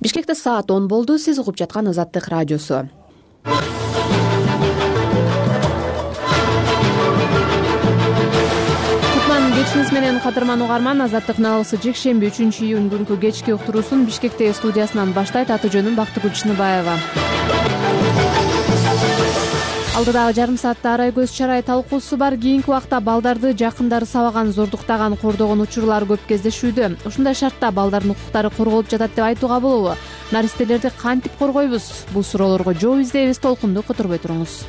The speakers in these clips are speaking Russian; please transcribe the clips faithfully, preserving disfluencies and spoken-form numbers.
Бишкекте саат он болду. Сиз угуп жаткан Азаттык радиосу. Кутман кечиңиз менен кадырман угарман. Азаттык налысы жекшемби үчүнчү июнь күнкү кечки уктуруусун Бишкекте студиясынан баштайт. Аты жөнүм Бактыгүл Чыныбаева. Алдыдагы жарым саатта арай көз чарай талкуусу бар. Кийинки убакта балдарды жакындары сабаган, зордуктаган, кордогон учурлар көп кездешүүдө. Ушундай шартта балдардын укуктары корголуп жатат деп айтууга болобу? Наристелерди кантип коргойбуз? Бул суроолорго жооп издейбиз. Толкунду которбой туруңуз.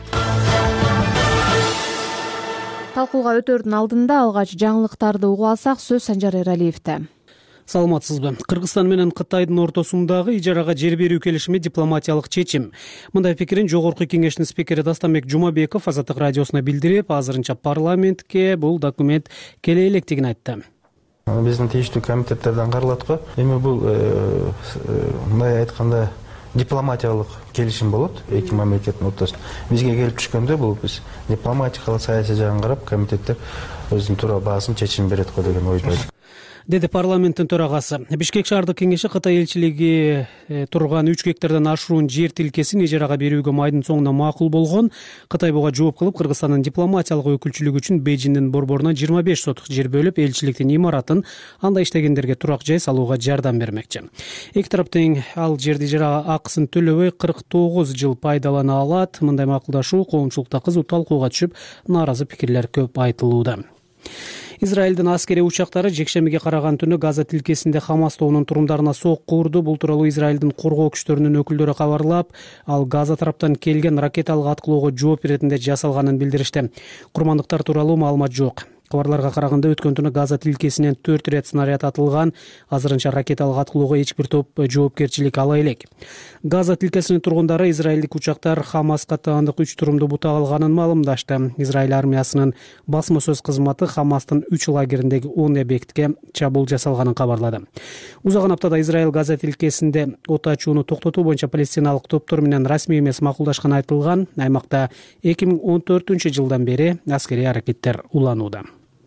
Талкууга өтөрдүн алдында алгач жаңылыктарды угуп алсак, сөз Санжар Эралиевде. Саламатсызбы? Кыргызстан менен Кытайдын ортосундагы ижарага жер берүү келишими дипломатиялык чечим. Мындай пикирин Жогорку кеңештин спикери Дастамбек Жумабеков Азаттык радиосуна билдирип, азырынча парламентке бул документ келе электигин айтты. Биздин тийиштүү комитеттерден каралат го. Эми бул мындай айтканда дипломатиялык келишим болот эки мамлекеттин ортосунда. Бизге келип түшкөндө бул биз дипломатиялык саясий жагын карап, комитеттер өзүнүн туура баасын чечим берет го деген ойдойм, деди парламенттин төрагасы. Бишкек шаардык кеңеши Кытай элчилиги турган үч гектардан ашуун жер тилкесин ижарага берүүгө майдын соңуна макул болгон. Кытай буга жооп кылып, Кыргызстандын дипломатиялык өкүлчүлүгү үчүн Бейжиңдин борборуна жыйырма беш сотук жер бөлүп, элчиликтин имаратын, анда иштегендерге турак жай салууга жардам бермекчи. Эки тарап тең ал жерди ижара акысын төлөбөй кырк тогуз жыл пайдалана алат. Мындай макулдашуу коомчулукта кызуу талкууга түшүп, нааразы пикирлер көп айтылууда. Израилдин аскери учактары жекшембиге караган түнү Газа тилкесинде Хамас тобунун турумдарына сокку урду. Бул тууралуу Израилдин коргоо күчтөрүнүн өкүлдөрү кабарлап, ал Газа тараптан келген ракеталык аткылоого жооп иретинде жасалганын билдиришти. Курмандыктар тууралуу маалымат жок. Кабарларга караганда өткөн түнү Газа тилкесинен төрт рет снаряд атылган. Азырынча ракеталык аткылоого эч бир топ жоопкерчилик ала элек. Газа тилкесинин тургундары израилдик учактар Хамаска таандык үч турумду бута алганын маалымдашты. Израиль армиясынын басма сөз кызматы Хамастын үч лагериндеги он объектке чабуул жасалганын кабарлады. Узаган аптада Израиль Газа тилкесинде от ачууну токтотуу боюнча палестиналык топтор менен расмий эмес макулдашканы айтылган. Аймакта эки миң он төртүнчү жылдан бери аскерий аракеттер уланууда.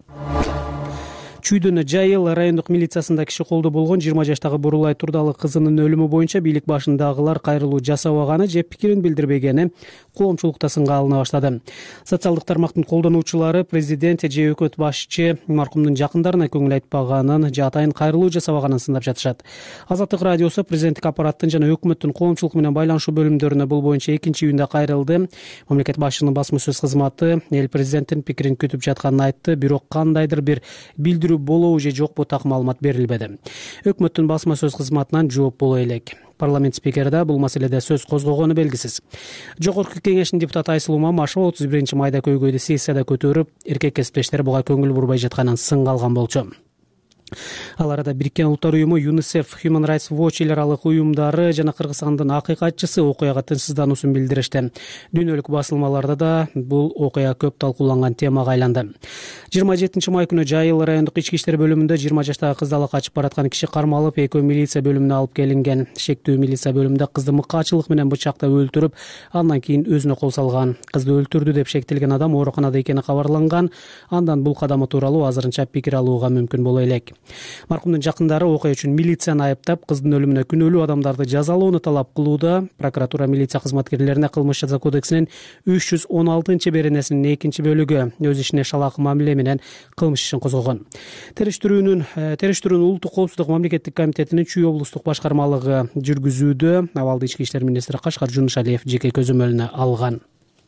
Чүйдөнө Жайыл райондук милициясында киши колдо болгон жыйырма жаштагы Бурулай Турдалы кызынын өлүмү боюнча бийлик башындагылар кайрылуу жасабаганы же пикирин билдирбегени коомчулукта сынга алына баштады. Социалдык тармактын колдонуучулары президент же өкмөт башчы маркумдун жакындарына көңүл айтпаганын же атайын кайрылуу жасабаганын сындап жатышат. Азаттык радиосу президенттик аппараттын жана өкмөттүн коомчулук менен байланышуу бөлүмдөрүнө бул боюнча экинчи июнда кайрылды. Мамлекет башчынын басма сөз кызматы эл президенттин пикирин күтүп жатканын айтты, бирок кандайдыр бир билдирүү болобу же жокпу так маалымат берилбеди. Өкмөттүн басма сөз кызматынан жооп боло элек. Парламент спикери да бул маселеде сөз козгогону белгисиз. Жогорку кеңештин депутаты Айсулуу Мамашева отуз биринчи майда көйгөйдү сессияда көтөрүп, эркек кесиптештер буга көңүл бурбай жатканын сынга алган болчу. Ал арада Бириккен Улуттар уюму, ЮНИСЕФ, Human Rights Watch эл аралык уюмдары жана Кыргызстандын акыйкатчысы окуяга тынчсыздануусун билдиришти. Дүйнөлүк басылмаларда да бул окуя көп талкууланган темага айланды. жыйырма жетинчи май күнү Жайыл райондук ички иштер бөлүмүндө жыйырма жаштагы кыздала качып бараткан киши кармалып, экөө милиция бөлүмүнө алып келинген. Шектүү милиция бөлүмүндө кызды мыкаачылык менен бычактап өлтүрүп, андан кийин өзүнө кол салган. Кызды өлтүрдү деп шектелген адам ооруканада экени кабарланган. Андан бул кадамы тууралуу азырынча пикир алууга мүмкүн боло элек. Маркумдун жакындары окуя үчүн милицияны айыптап, кыздын өлүмүнө күнөөлүү адамдарды жазалоону талап кылууда. Прокуратура милиция кызматкерлерине Кылмыш жаза кодексинин үч жүз он алтынчы беренесинин экинчи бөлүгү өз ишине шалаак мамиле менен кылмыш ишин козгогон. Териштирүүнүн териштирүүнү улуттук коопсуздук мамлекеттик комитетинин Чүй облустук башкармалыгы жүргүзүүдө. Абалды ички иштер министри Кашкар Жунушалиев жеке көзөмөлүнө алган.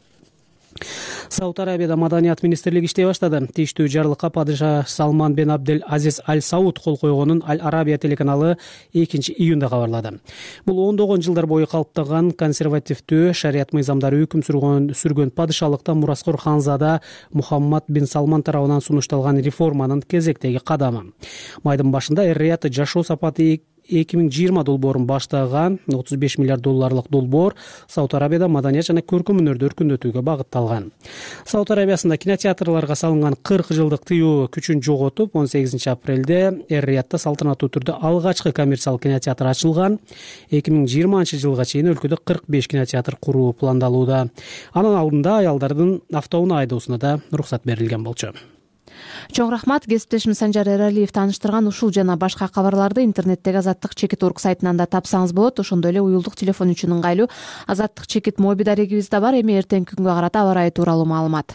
Сауд Арабияда маданият министрлиги иштей баштады. Тийиштүү жарлыкка падыша Салман бен Абдел Азиз Аль Сауд кол койгонун Аль Арабия телеканалы экинчи июнда кабарлады. Бул ондогон жылдар бою калыптаган консервативдүү шарият мыйзамдары өкүм сүргөн сүргөн падышалыкта мураскор ханзада Мухаммад бин Салман тарабынан сунушталган реформанын кезектеги кадамы. Майдын башында эр-рияд жашоо сапаты эки миң жыйырма долбоорун баштаган отуз беш миллиард долларлык долбоор Сауд Арабияда маданият жана көркөм өнөрдү өркүндөтүүгө багытталган. Сауд Арабиясында кинотеатрларга салынган кырк жылдык тыюу күчүн жоготуп, он сегизинчи апрелде эр-риядда салтанаттуу түрдө алгачкы коммерциялык кинотеатр ачылган. эки миң жыйырманчы жылга чейин өлкөдө кырк беш кинотеатр куруу пландалууда. Анын алдында аялдардын автоунаа айдоосуна да уруксат берилген болчу. Чоң рахмат. Кесиптешим Санжар Эралиев тааныштырган ушул жана башка кабарларды интернеттеги Азаттык чекит орг сайтынан да тапсаңыз болот. Ошондой эле уюлдук телефон үчүн ыңгайлуу Азаттык чекит моби дарегибиз да бар. Эми эртеңки күнгө карата аба ырайы тууралуу маалымат.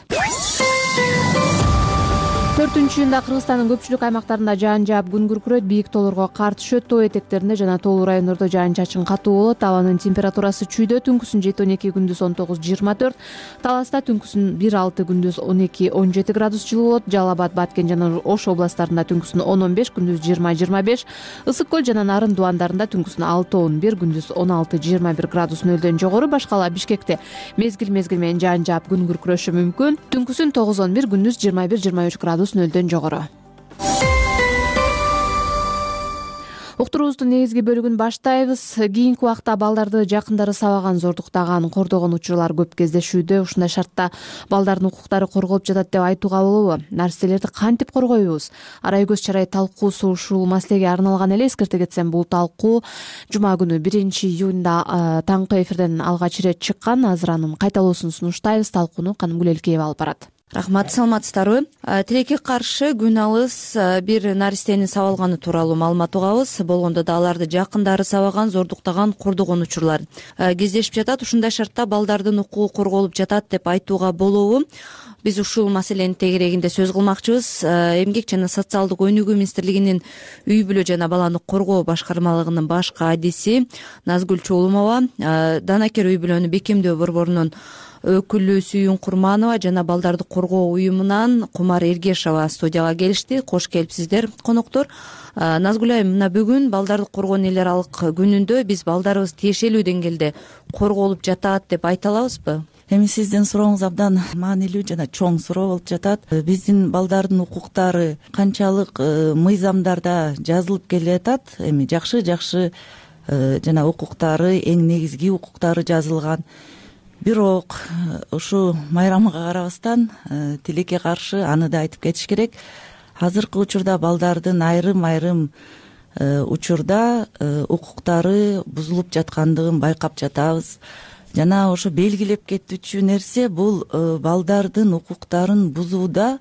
төртүнчү июнда Кыргызстандын көпчүлүк аймактарында жаан жаап күн күркүрөйт, бийик тоолорго кар түшөт, тоо этектеринде жана тоолуу райондордо жаан-чачын катуу болот. Абанын температурасы чүйдө түнкүсүн жети он эки, күндүз он тогуз жыйырма төрт, Таласта түнкүсүн бир алты, күндүз он эки он жети градус жылуу болот. Жалал Абад, Баткен жана Ош областтарында түнкүсүн он он беш, күндүз жыйырма жыйырма беш, Ысык көл жана Нарын Дубандарында түнкүсүн алты он бир, күндүз он алты жыйырма бир градус нөлдөн жогору. Башкала Бишкекте мезгил мезгил менен жаан жаап күн күркүрөшү мүмкүн. Түнкүсүн тогуз он бир, күндүз жыйырма бир жыйырма үч градус нөлдөн жогору. Уктуруубуздун негизги бөлүгүн баштайбыз. Кийинки убакта балдарды жакындары сабаган, зордуктаган, кордогон учурлар көп кездешүүдө. Ушундай шартта балдардын укуктары корголуп жатат деп айтууга болобу? Нарселерди кантип коргойбуз? Арай көз чарай талкуусу ушул маселеге арналган эле. Эскерте кетсем, бул талкуу жума күнү биринчи июнда таңкы эфирден алгач ирет чыккан. Азыр анын кайталоосун сунуштайбыз. Талкууну Канымгүл Элкеева алып барат. Рахмат, саламатсыздарбы? Тилекке каршы күн алыс бир наристени сабалганы тууралуу маалымат угабыз. Болгондо да аларды жакындары сабаган, зордуктаган, кордогон учурлар кездешип жатат. Ушундай шартта балдардын укугу корголуп жатат деп айтууга болобу? Биз ушул маселенин тегерегинде сөз кылмакчыбыз. Эмгек жана социалдык өнүгүү министрлигинин үй бүлө жана баланы коргоо башкармалыгынын баш каадиси Назгүл Чоолумова, Данакер үй бүлөнү бекемдөө борборунун өкүлү Сүйүн Курманова жана балдарды коргоо уюмунан Кумар Эргешова студияга келишти. Кош келипсиздер, коноктор. Назгүл айым, мына бүгүн балдарды коргоон эл аралык күнүндө биз балдарыбыз тиешелүү деңгээлде корголуп жатат деп айта алабызбы? Эми сиздин сурооңуз абдан маанилүү жана чоң суроо болуп жатат. Биздин балдардын укуктары канчалык мыйзамдарда жазылып келе жатат? Эми жакшы жакшы жана укуктары, эң негизги укуктары жазылган. Бирок ушу майрамга карабастан тилекке каршы аны да айтып кетиш керек. Азыркы учурда балдардын айрым айрым учурда укуктары бузулуп жаткандыгын байкап жатабыз. Жана ошо белгилеп кетүүчү нерсе бул балдардын укуктарын бузууда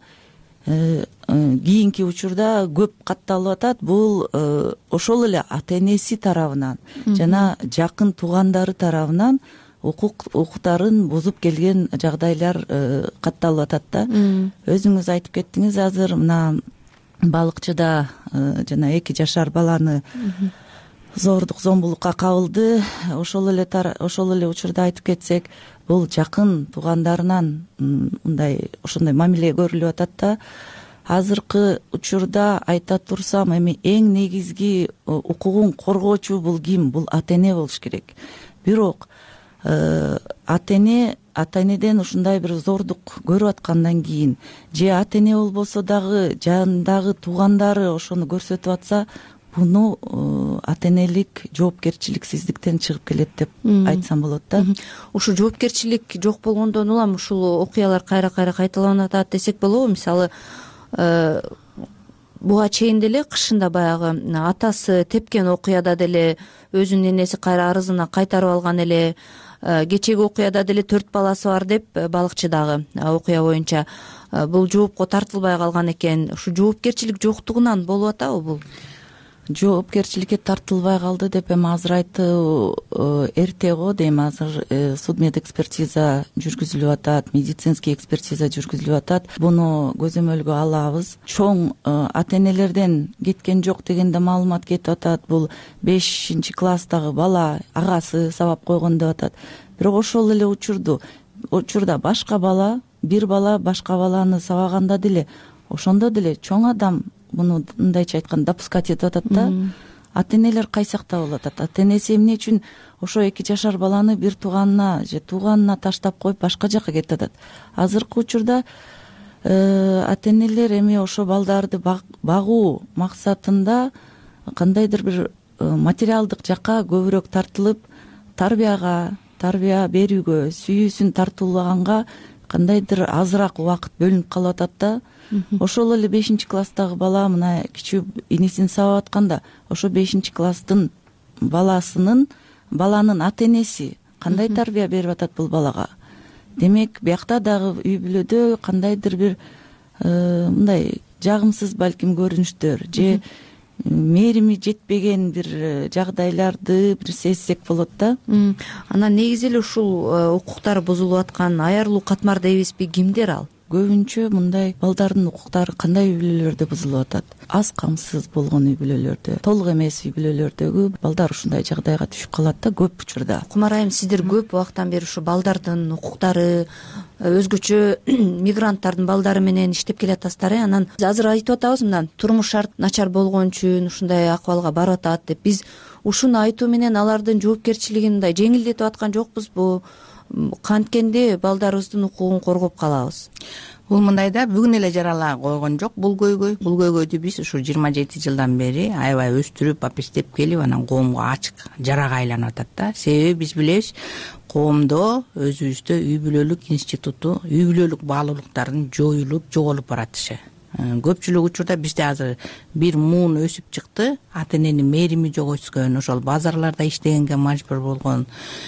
кийинки учурда көп катталып атат. Бул ошол эле ата энеси тарабынан жана жакын туугандары тарабынан укук укуктарын бузуп келген жагдайлар катталып атат да. Өзүңүз айтып кеттиңиз, азыр мына балыкчыда жана эки жашар баланы зордук зомбулукка кабылды. Ошол эле ошол эле учурда айтып кетсек, бул жакын туугандарынан мындай ошондой мамиле көрүлүп атат да. Азыркы учурда айта турсам, эми эң негизги укугун коргоочу бул ким? Бул ата эне болуш керек. Бирок ата эне ата энеден ушундай бир зордук көрүп аткандан кийин же ата эне болбосо дагы жанындагы туугандары ошону көрсөтүп атса, буну ата энелик жоопкерчиликсиздиктен чыгып келет деп айтсам болот да. Ушу жоопкерчилик жок болгондон улам ушул окуялар кайра кайра кайталанып атат десек болобу? Мисалы, буга чейин деле кышында баягы атасы тепкен окуяда деле өзүнүн энеси кайра арызына кайтарып алган эле. Кечеги окуяда деле төрт баласы бар деп, балыкчыдагы окуя боюнча бул жоопко тартылбай калган экен. Ушу жоопкерчилик жоктугунан болуп атабы бул? Жоопкерчиликке тартылбай калды деп эми азыр айтуу эрте го дейм. Азыр судмед экспертиза жүргүзүлүп атат, медицинский экспертиза жүргүзүлүп атат. Буну көзөмөлгө алабыз. Чоң ата энелерден кеткен жок дегенде маалымат кетип атат. Бул бешинчи класстагы бала агасы сабап койгон деп атат. Бирок ошол эле учурду учурда башка бала, бир бала башка баланы сабаганда деле, ошондо деле чоң адам буну мындайча айтканда допускать этип атат да. Ата энелер кайсакта болуп атат. Ата энеси эмне үчүн ошо эки жашар баланы бир тууганына же тууганына таштап коюп башка жака кетип атат? Азыркы учурда ата энелер эми ошо балдарды багуу максатында кандайдыр бир материалдык жакка көбүрөөк тартылып, тарбияга, тарбия берүүгө, сүйүүсүн тартуулаганга кандайдыр азыраак убакыт бөлүнүп калып атат да. Ошол эле бешинчи класстагы бала мына кичүү инесин сабап атканда, ошо бешинчи класстын баласынын баланын ата энеси кандай тарбия берип атат бул балага? Демек, биякта дагы үй бүлөдө кандайдыр бир мындай жагымсыз балким көрүнүштөр же мээрими жетпеген бир жагдайларды бир сезсек болот да. Анан негизи эле ушул укуктары бузулуп аткан аярлуу катмарда эмеспи, кимдер ал? Көбүнчө мындай балдардын укуктары кандай үй бүлөлөрдө бузулуп атат? Аз камсыз болгон үй бүлөлөрдө, толук эмес үй бүлөлөрдөгү балдар ушундай жагдайга түшүп калат да көп учурда. Кумар айым, сиздер көп убакыттан бери ушу балдардын укуктары, өзгөчө мигранттардын балдары менен иштеп келатасыздар. Анан азыр айтып атабыз, мына турмуш шарт начар болгон үчүн ушундай акыбалга барып атат деп. Биз ушуну айтуу менен алардын жоопкерчилигин мындай жеңилдетип аткан жокпузбу? Канткенде балдарыбыздын укугун коргоп калабыз. Бул мындай да, бүгүн эле жарала койгон жок бул көйгөй. Бул көйгөйдү биз ушу жыйырма жети жылдан бери аябай өстүрүп, апестеп келип, анан коомго ачык жарага айланып атат да. Себеби биз билебиз, коомдо өзүбүздө үй бүлөлүк институту, үй бүлөлүк баалуулуктардын жоюлуп, жоголуп баратышы. Көпчүлүк учурда бизде азыр бир муун өсүп чыкты. Ата эненин мээрими жок өскөн, ошол базарларда иштегенге мажбур болгон,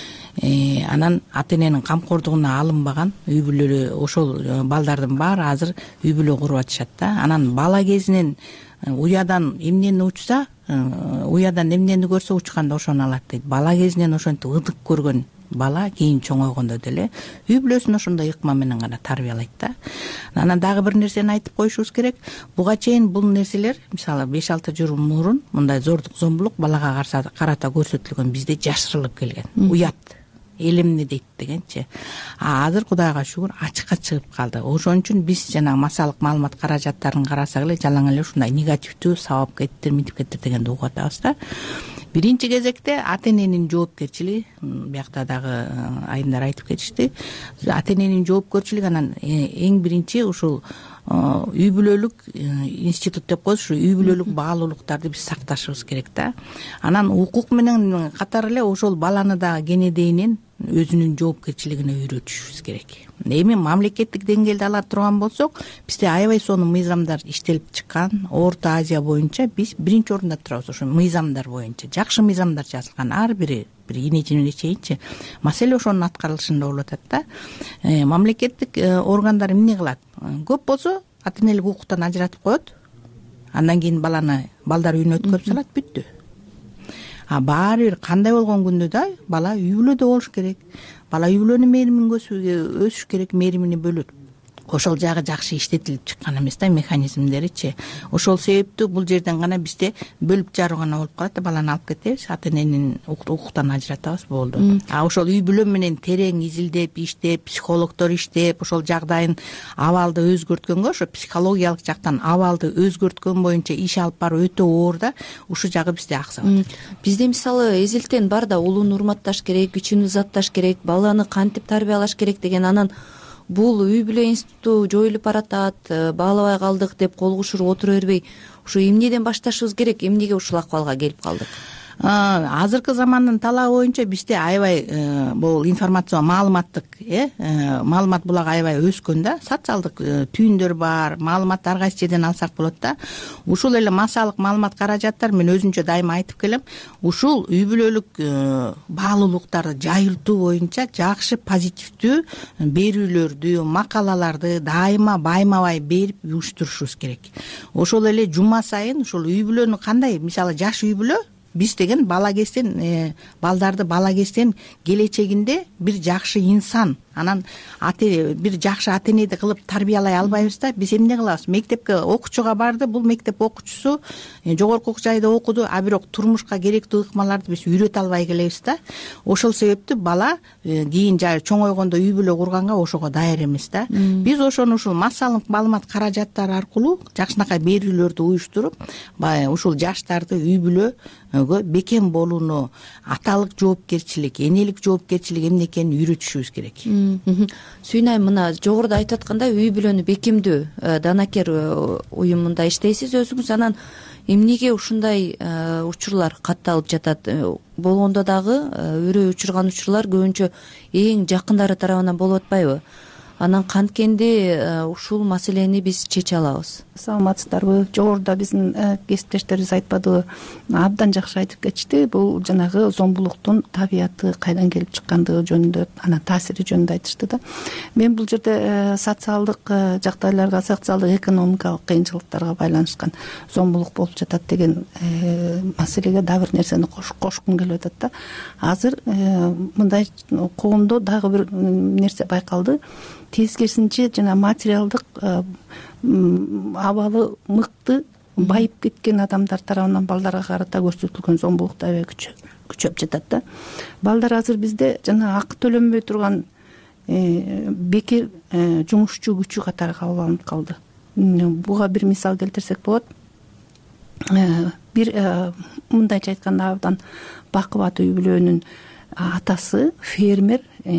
анан ата эненин камкордугуна алынбаган үй бүлөлү, ошол балдардын баары азыр үй бүлө куруп атышат да. Анан бала кезинен уядан эмнени учса, уядан эмнени көрсө учканда ошону алат дейт. Бала кезинен ошентип ыдык көргөн бала кийин чоңойгондо деле үй бүлөсүн ошондой ыкма менен гана тарбиялайт да. Анан дагы бир нерсени айтып коюшубуз керек. Буга чейин бул нерселер, мисалы беш алты жыл мурун мындай зордук зомбулук балага карата көрсөтүлгөн, бизде жашырылып келген. Уят, эл эмне дейт дегенчи. А азыр Кудайга шүгүр ачыкка чыгып калды. Ошон үчүн биз жана массалык маалымат каражаттарын карасак эле жалаң эле ушундай негативдүү сабапкеттир, митипкеттир дегенди угуп атабыз да. Биринчи кезекте ата эненин жоопкерчилиги, биякта дагы айымдар айтып кетишти. Ата эненин жоопкерчилиги анан эң биринчи ушул үй бүлөлүк институт деп коебуз, ушу үй бүлөлүк баалуулуктарды биз сакташыбыз керек да. Анан укук менен катар эле ошол баланы дагы кенедейинен өзүнүн жоопкерчилигине үйрөтүшүбүз керек. Эми мамлекеттик деңгээлде ала турган болсок, бизде аябай сонун мыйзамдар иштелип чыккан. Орто Азия боюнча биз биринчи орунда турабыз ошо мыйзамдар боюнча. Жакшы мыйзамдар жазылган, ар бири бир ине-жине чейинчи. Маселе ошонун аткарылышында болуп атат да. Э, мамлекеттик органдар эмне кылат? Көп болсо ата энелик укуктан ажыратып коет. Андан кийин баланы балдар үйүнө өткөрүп салат, бүттү. А баары бир кандай болгон күндө да бала үй бүлөдө болуш керек. Бала үй бүлөнүн мээримин өсүш керек, мээримини бөлөт. Ошол жагы жакшы иштетилип чыккан эмес да, механизмдеричи. Ошол себептүү бул жерден гана бизде бөлүп жаруу гана болуп калат да, баланы алып кетебиз, ата эненин укуктан ажыратабыз, болду. А ошол үй бүлө менен терең изилдеп, иштеп, психологдор иштеп, ошол жагдайын абалды өзгөрткөнгө, ошо психологиялык жактан абалды өзгөрткөн боюнча иш алып баруу өтө оор да, ушул жагы бизде аксап атат. Бизде мисалы эзелтен бар да, улууну урматташ керек, кичүүнү узатташ керек, баланы кантип тарбиялаш керек деген. Анан бул үй бүлө институту жоюлуп баратат, баалабай калдык деп кол кушуруп отура бербей, ушу эмнеден башташыбыз керек, эмнеге ушул акыбалга келип калдык? Азыркы замандын талабы боюнча бизде аябай бул информацион маалыматтык э маалымат булагы аябай өскөн да, социалдык түйүндөр бар, маалыматты ар кайсы жерден алсак болот да. Ушул эле массалык маалымат каражаттар, мен өзүнчө дайыма айтып келем, ушул үй бүлөлүк баалуулуктарды жайылтуу боюнча жакшы позитивдүү берүүлөрдү, макалаларды дайыма байма-бай берип уюштурушубуз керек. Ошол эле жума сайын ушул үй бүлөнү кандай, мисалы жаш үй бүлө биз деген бала кезден э, балдарды бала кезден келечегинде бир жакшы инсан, анан аты бир жакшы ата энеди кылып тарбиялай албайбыз да. Биз эмне кылабыз? Мектепке окуучуга барды, бул мектеп окуучусу э, жогорку жайда окуду, а бирок турмушка керектүү ыкмаларды биз үйрөтө албай келебиз да. Ошол себептүү бала э, кийин жай чоңойгондо үй бүлө курганга ошого даяр эмес да. Mm. Биз ошону ушул массалык маалымат каражаттары аркылуу жакшынакай берүүлөрдү уюштуруп, ушул жаштарды үй бүлө бекем болууну, аталык жоопкерчилик, энелик жоопкерчилик эмне экенин үйрөтүшүбүз керек. Сүйнай, мына жогоруда айтып аткандай үй бүлөнү бекемдүү данакер уюмунда иштейсиз өзүңүз. Анан эмнеге ушундай учурлар катталып жатат? Болгондо дагы өрөө учурган учурлар көбүнчө эң жакындары тарабынан болуп атпайбы? анан канткенди ушул маселени биз чече алабыз? Саламатсыздарбы? Жогоруда биздин кесиптештерибиз айтпадыбы, абдан жакшы айтып кетишти. Бул жанагы зомбулуктун табияты, кайдан келип чыккандыгы жөнүндө, анан таасири жөнүндө айтышты да. Мен бул жерде социалдык жагдайларга, социалдык экономикалык кыйынчылыктарга байланышкан зомбулук болуп жатат деген маселеге дагы бир нерсени кошкум келип атат да. Азыр мындай коомдо дагы бир нерсе байкалды. Тескерисинче жана материалдык абалы мыкты байып кеткен адамдар тарабынан балдарга карата көрсөтүлгөн зомбулук да күчөп жатат да. Балдар азыр бизде жана акы төлөнбөй турган бекер жумушчу күчү катары кабыл алынып калды. Буга бир мисал келтирсек болот. Бир мындайча айтканда абдан бакубат үй бүлөнүн атасы фермер,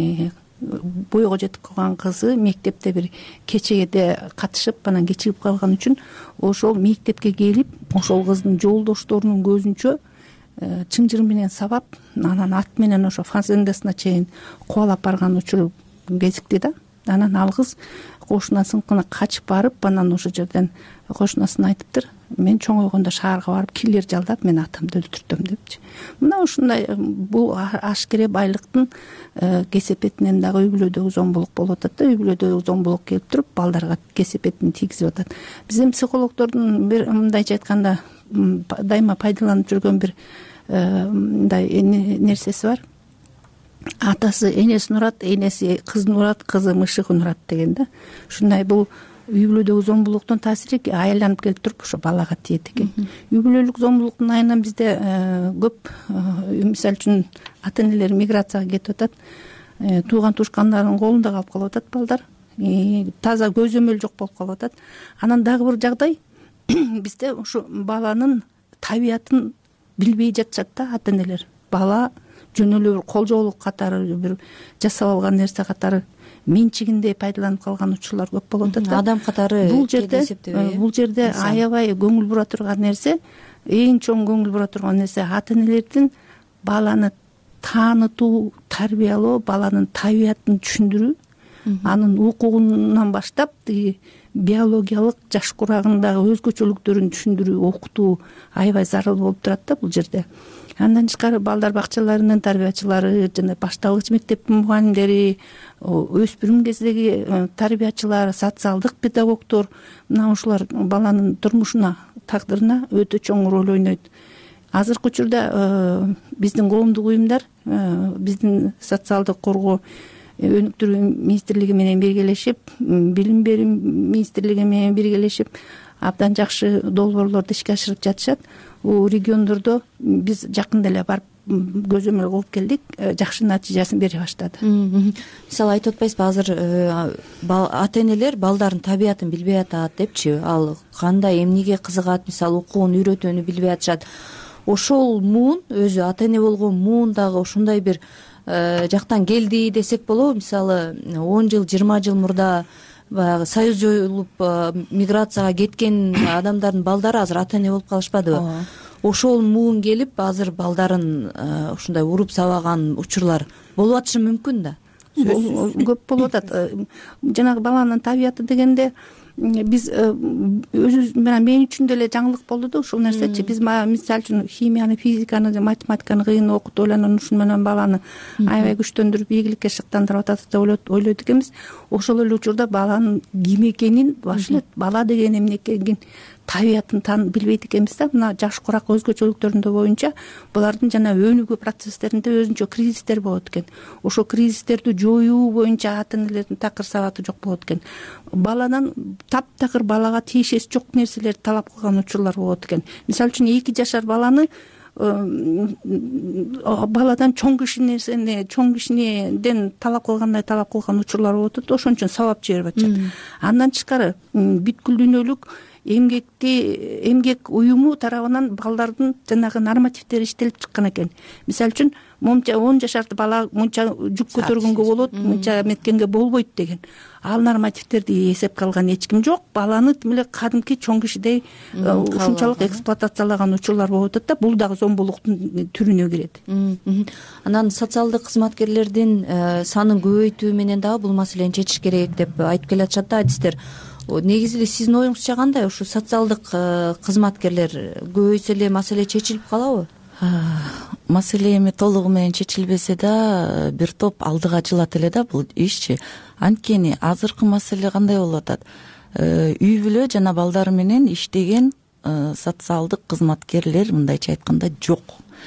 бойго жетип калган кызы мектепте бир кечеде катышып, анан кечигип калган үчүн ошол мектепке келип, ошол кыздын жолдошторунун көзүнчө чыңжыр менен сабап, анан ат менен ошо фазендасына чейин кубалап барган учуру кезикти да. Анан ал кыз кошунасыныкына качып барып, анан ошол жерден кошунасына айтыптыр: мен чоңойгондо шаарга барып киллер жалдап, мен атамды өлтүртөм депчи. Мына ушундай бул ашкере байлыктын кесепетинен дагы үй бүлөдөгү зомбулук болуп атат да. Үй бүлөдөгү зомбулук келип туруп, балдарга кесепетин тийгизип атат. Биздин психологдордун бир мындайча айтканда дайыма пайдаланып жүргөн бир мындай нерсеси бар. Атасы энесин урат, энеси кызын урат, кызы мышыгын урат деген да. Ушундай бул үй бүлөдөгү зомбулуктун таасири айланып келип туруп ошо балага тиет экен. Үй бүлөлүк зомбулуктун айынан бизде көп, мисалы үчүн ата энелер миграцияга кетип атат. Тууган тушкандардын колунда калып калып атат балдар. Таза көзөмөл жок болуп калып атат. Анан дагы бир жагдай, бизде ушу баланын табиятын билбей жатышат да ата энелер. Бала жөн эле бир колжоолук катары, бир жасап алган нерсе катары менчигинде пайдаланып калган учурлар көп болуп атат. Адам катары бул жерде бул жерде аябай көңүл бура турган нерсе, эң чоң көңүл бура турган нерсе ата энелердин баланы таанытуу, тарбиялоо, баланын табиятын түшүндүрүү, анын укугунан баштап биологиялык жаш курагындагы өзгөчөлүктөрүн түшүндүрүү, окутуу аябай зарыл болуп турат да бул жерде. Андан тышкары балдар бакчаларынын тарбиячылары жана башталгыч мектептин мугалимдери, өспүрүм кездеги тарбиячылар, социалдык педагогдор, мына ушулар баланын турмушуна, тагдырына өтө чоң роль ойнойт. Азыркы учурда биздин коомдук уюмдар, биздин социалдык коргоо өнүктүрүү министрлиги менен биргелешип, билим берүү министрлиги менен биргелешип абдан жакшы долбоорлорду ишке ашырып жатышат. У региондордо биз жакында эле барып көзөмөл кылып келдик, жакшы натыйжасын бере баштады. Мисалы айтып атпайсызбы, азыр ата энелер балдардын табиятын билбей атат депчи, ал кандай, эмнеге кызыгат, мисалы укугун үйрөтүүнү билбей атышат. Ошол муун, өзү ата эне болгон муун дагы ушундай бир жактан келди десек болобу. Мисалы он жыл, жыйырма жыл мурда баягы союз жоюлуп миграцияга кеткен адамдардын балдары азыр ата эне болуп калышпадыбы? Ошол муун келип азыр балдарын ушундай уруп сабаган учурлар болуп атышы мүмкүн да. Көп болуп атат. Жанагы баланын табияты дегенде биз өзүбүз менен мен үчүн деле жаңылык болду да ушул нерсечи. Биз мисалы үчүн химияны, физиканы, математиканы кыйын окутуп анан ушун менен баланы аябай күчтөндүрүп ийгиликке шыктандырып атат деп ойлойт экенбиз. Ошол эле учурда баланын ким экенин, баш эле бала деген эмне экенин, табиятын таанып билбейт экенбиз да. Мына жаш курак өзгөчөлүктөрүндө боюнча булардын жана өнүгүү процесстеринде өзүнчө кризистер болот экен. Ошо кризистерди жоюу боюнча ата энелердин такыр сабаты жок болот экен. Баладан таптакыр балага тиешеси жок нерселерди талап кылган учурлар болот экен. Мисалы үчүн эки жашар баланы баладан чоң киши нерсени, чоң кишиден талап кылгандай талап кылган учурлар болуп атат. Ошон үчүн сабап жиберип атышат. Андан тышкары бүткүл дүйнөлүк эмгекти эмгек уюму тарабынан балдардын жанагы нормативдери иштелип чыккан экен. Мисалы үчүн монча он жашар бала мынча жүк көтөргөнгө болот, мынча меткенге болбойт деген. Ал нормативдерди эсепке алган эч ким жок. Баланы тим эле кадимки чоң кишидей ушунчалык эксплуатациялаган учурлар болуп атат да, бул дагы зомбулуктун түрүнө кирет. Анан социалдык кызматкерлердин санын көбөйтүү менен дагы бул маселени чечиш керек деп айтып келатышат да адистер. Негизи эле сиздин оюңузча кандай? Ушу социалдык кызматкерлер көбөйсө эле маселе чечилип калабы? Маселе эми толугу менен чечилбесе да бир топ алдыга жылат эле да бул ишчи. Анткени азыркы маселе кандай болуп атат? Үй бүлө жана балдар менен иштеген социалдык кызматкерлер мындайча айтканда жок.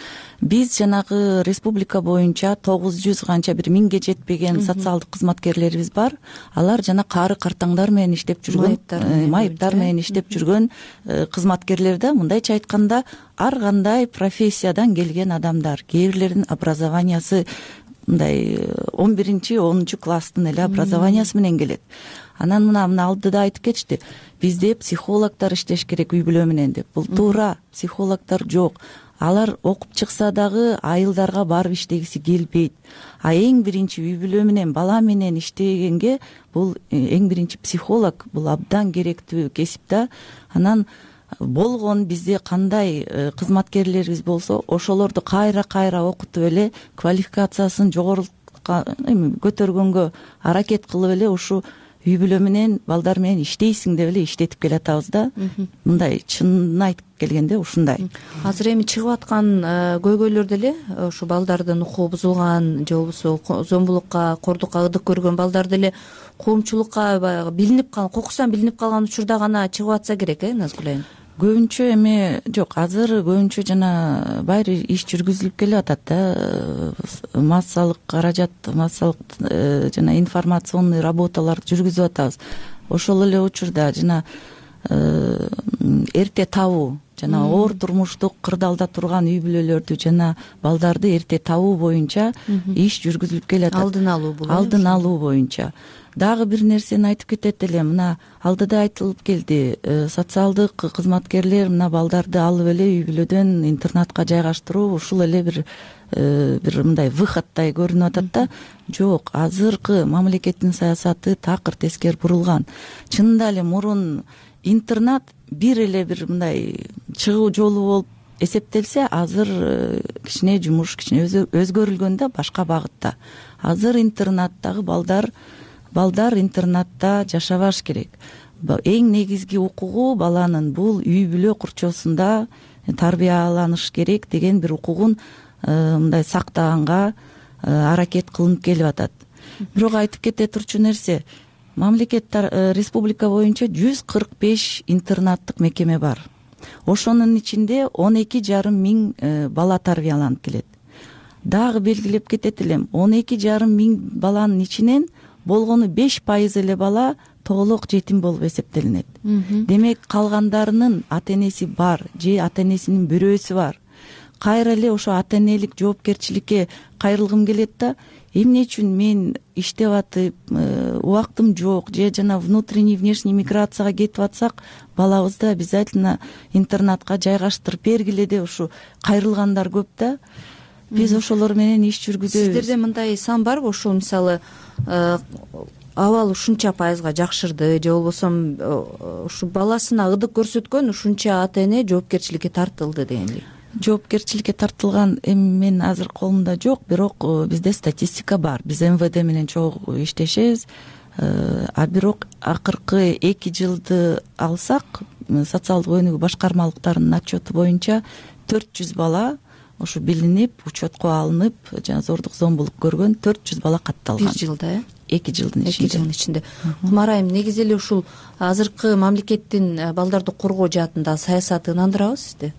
Биз жанагы республика боюнча тогуз жүз канча бир миңге жетпеген социалдык кызматкерлерибиз бар. Алар жана кары картаңдар менен иштеп жүргөн, майыптар менен иштеп жүргөн кызматкерлер да, мындайча айтканда ар кандай профессиядан келген адамдар. Кээ бирлердин образованиясы мындай он биринчи онунчу класстын эле образованиясы менен келет. Анан мына мына алдыда айтып кетишти. Бизде психологдор иштеш керек үй бүлө менен деп. Бул туура, психологдор жок. Алар окуп чыкса дагы айылдарга барып иштегиси келбейт. А эң биринчи үй бүлө менен бала менен иштегенге бул эң биринчи психолог, бул абдан керектүү кесип да. Анан болгон бизде кандай кызматкерлерибиз болсо, ошолорду кайра-кайра окутуп эле квалификациясын жогорулукка көтөргөнгө аракет кылып эле ушу үй бүлө менен балдар менен иштейсиң деп эле иштетип келатабыз да. Мындай чынын айтып келгенде ушундай. Азыр эми чыгып аткан көйгөйлөр деле ушу балдардын укугу бузулган же болбосо зомбулукка, кордукка ыдык көргөн балдар деле коомчулукка баягы билинип калган, кокусунан билинип калган учурда гана чыгып атса керек, э, Назгүл айым? Көбүнчө эми жок, азыр көбүнчө жана байыр иш жүргүзүлүп келип атат да. Массалык каражат, массалык жана информационный работаларды жүргүзүп атабыз. Ошол эле учурда жана эрте табуу жана оор турмуштук кырдаалда турган үй бүлөлөрдү жана балдарды эрте табуу боюнча иш жүргүзүлүп келип атат. Алдын алуу бул. Алдын алуу боюнча. Дагы бир нерсени айтып кетет элем. Мына алдыда айтылып келди. Социалдык кызматкерлер мына балдарды алып эле үй бүлөдөн интернатка жайгаштыруу ушул эле бир бир мындай выходдай көрүнүп атат да. Жок, азыркы мамлекеттин саясаты такыр тескери бурулган. Чынында эле мурун интернат бир эле бир мындай чыгуу жолу болуп эсептелсе, азыр кичине жумуш кичине өзгөрүлгөн да, башка багытта. Азыр интернаттагы балдар балдар интернатта жашабаш керек. Эң негизги укугу баланын бул үй бүлө курчоосунда тарбияланыш керек деген бир укугун мындай сактаганга аракет кылынып келип атат. Бирок айтып кете турчу нерсе, мамлекет республика боюнча жүз кырк беш интернаттык мекеме бар. Ошонун ичинде он эки жарым миң бала тарбияланып келет. Дагы белгилеп кетет элем, он эки жарым миң баланын ичинен болгону беш пайыз эле бала толук жетим болуп эсептелинет. Демек калгандарынын ата энеси бар же ата энесинин бирөөсү бар. Кайра эле ошо ата энелик жоопкерчиликке кайрылгым келет да, эмне үчүн мен иштеп атып, убактым жок же жана внутренний внешний миграцияга кетип атсак, балабызды обязательно интернатка жайгаштырып бергиле деп ушу кайрылгандар көп да. Биз ошолор менен иш жүргүзөбүз. Сиздерде мындай сан барбы? Ошол мисалы абал ушунча пайызга жакшырды же болбосо ушу баласына ыдык көрсөткөн ушунча ата эне жоопкерчиликке тартылды дегендей. Жоопкерчиликке тартылган эми мен азыр колумда жок, бирок бизде статистика бар. Биз эм вэ дэ менен чогуу иштешебиз. А бирок акыркы эки жылды алсак, социалдык өнүгүү башкармалыктарынын отчету боюнча төрт жүз бала ушу билинип, учетко алынып, жана зордук зомбулук көргөн төрт жүз бала катталган. Бир жылда, э? эки жылдын ичинде. эки жылдын ичинде. Кумар айым, негизи эле ушул азыркы мамлекеттин балдарды коргоо жаатында саясаты ынандырабы сизди?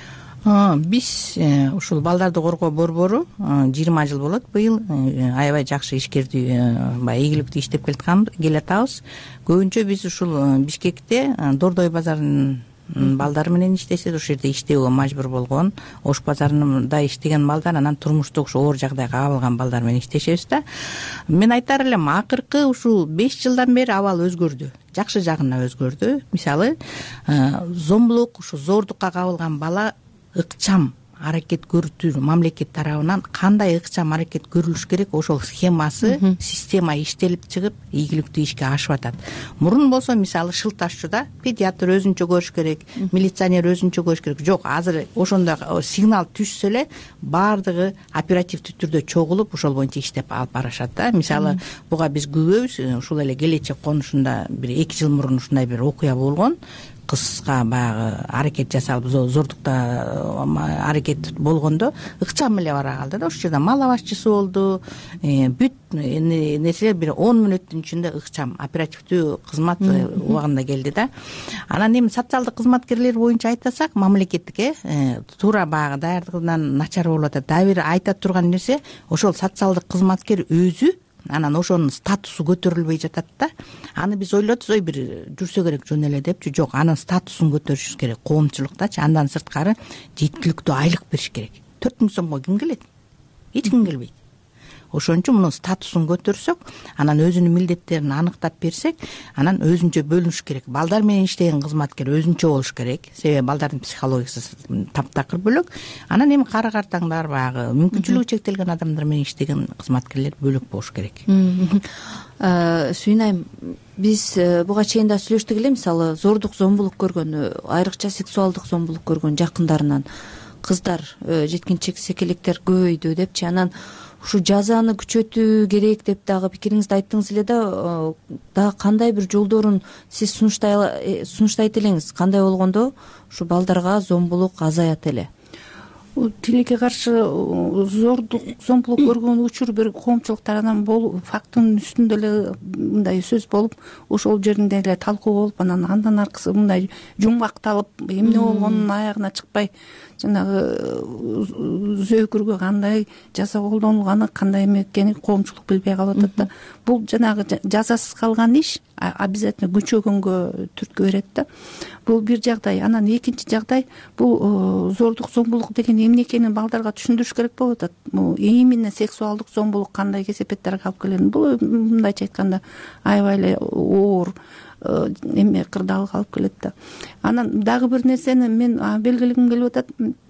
Биз ушул балдарды коргоо борбору жыйырма жыл болот быйыл. Аябай жакшы ишкердүү, баягы ийгиликтүү иштеп келаткан келатабыз. Көбүнчө биз ушул Бишкекте Дордой базарынын балдар менен иштешет, ошол жерде иштөөгө мажбур болгон, ош базарында иштеген балдар, анан турмуштук ушу оор жагдайга кабылган балдар менен иштешебиз да. Мен айтар элем, акыркы ушул беш жылдан бери абал өзгөрдү, жакшы жагына өзгөрдү. Мисалы, зомбулук, ушу зордукка кабылган бала ыкчам аракет көрүтүү мамлекет тарабынан кандай ыкчам аракет көрүлүш керек, ошол схемасы, система иштелип чыгып, ийгиликтүү ишке ашып атат. Мурун болсо, мисалы, шылташчуда педиатр өзүнчө көрүш керек, милиционер өзүнчө көрүш керек. Жок, азыр ошондой сигнал түшсө эле баардыгы оперативдүү түрдө чогулуп, ошол боюнча иштеп алып барышат да. Мисалы, буга биз күбөбүз, ушул эле Келечек конушунда бир эки жыл мурун ушундай бир окуя болгон. Кызга баягы аракет жасалып, зордукта аракет болгондо ыкчам эле бара калды да. Ошол жерде мал абашчысы болду, бүт нерселер бир он мүнөттүн ичинде ыкчам оперативдүү кызмат убагында келди да. Анан эми социалдык кызматкерлер боюнча айтсак, мамлекеттик э туура баягы даярдыгынан начар болуп атат. Дагы бир айта турган нерсе, ошол социалдык кызматкер өзү анан ошонун статусу көтөрүлбөй жатат да. Аны биз ойлотубуз, ой, бир жүрсө керек жөн эле депчи. Жок, анын статусун көтөрүшүбүз керек коомчулуктачы. Андан сырткары жеткиликтүү айлык бериш керек. төрт миң сомго ким келет? Эч ким келбейт. Ошон үчүн мунун статусун көтөрсөк, анан өзүнүн милдеттерин аныктап берсек, анан өзүнчө бөлүнүш керек. Балдар менен иштеген кызматкер өзүнчө болуш керек. Себеби балдардын психологиясы таптакыр бөлөк. Анан эми кара картаңдар, баягы мүмкүнчүлүгү чектелген адамдар менен иштеген кызматкерлер бөлөк болуш керек. Сүйүнайым, биз буга чейин да сүйлөштүк эле, мисалы, зордук, зомбулук көргөн, айрыкча сексуалдык зомбулук көргөн жакындарынан кыздар, жеткинчек секелектер көбөйдү депчи. Анан ушу жазаны күчөтүү керек деп дагы пикириңизди айттыңыз эле да. Дагы кандай бир жолдорун сиз сунуштай сунуштайт элеңиз? Кандай болгондо ушу балдарга зомбулук азаят эле? Тилекке каршы зордук, зомбулук көргөн учур бир коомчулук тарабынан болуп, фактынын үстүндө эле мындай сөз болуп, ошол жеринде эле талкуу болуп, анан андан аркысы мындай жумгакталып, эмне болгонун аягына чыкпай, жанагы зөөкүргө кандай жаза колдонулганы, кандай эме экени коомчулук билбей калып атат да. Бул жанагы жазасыз калган иш обязательно күчөгөнгө түрткү берет да. Бул бир жагдай. Анан экинчи жагдай, бул зордук, зомбулук деген эмне экенин балдарга түшүндүрүш керек болуп атат. Бул именно сексуалдык зомбулук кандай кесепеттерге алып келетин. Бул мындайча айтканда аябай эле оор эме кырдаалга алып келет да. Анан дагы бир нерсени мен белгилегим келип атат.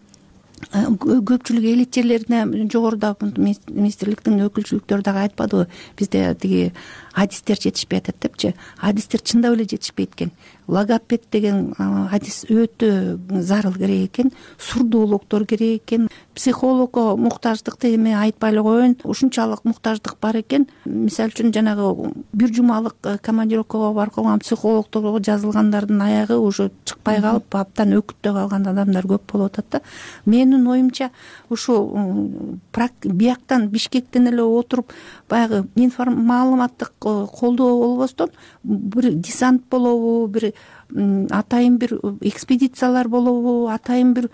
Көпчүлүк элит жерлерине жогоруда министрликтин өкүлчүлүктөрү дагы айтпадыбы, бизде тиги адистер жетишпей атат депчи. Адистер чындап эле жетишпейт экен. Логопед деген адис өтө зарыл керек экен, сурдоологдор керек экен. Психологко муктаждыкты эме айтпай эле коеюн, ушунчалык муктаждык бар экен. Мисалы үчүн жанагы бир жумалык командировкага барып калган психологдорго жазылгандардын аягы уже чыкпай калып, абдан өкүттө калган адамдар көп болуп атат да. Менин оюмча, ушу бияктан, Бишкектен эле отуруп, баягы маалыматтык колдоо болбостон, бир десант болобу, бир атайын бир экспедициялар болобу, атайын бир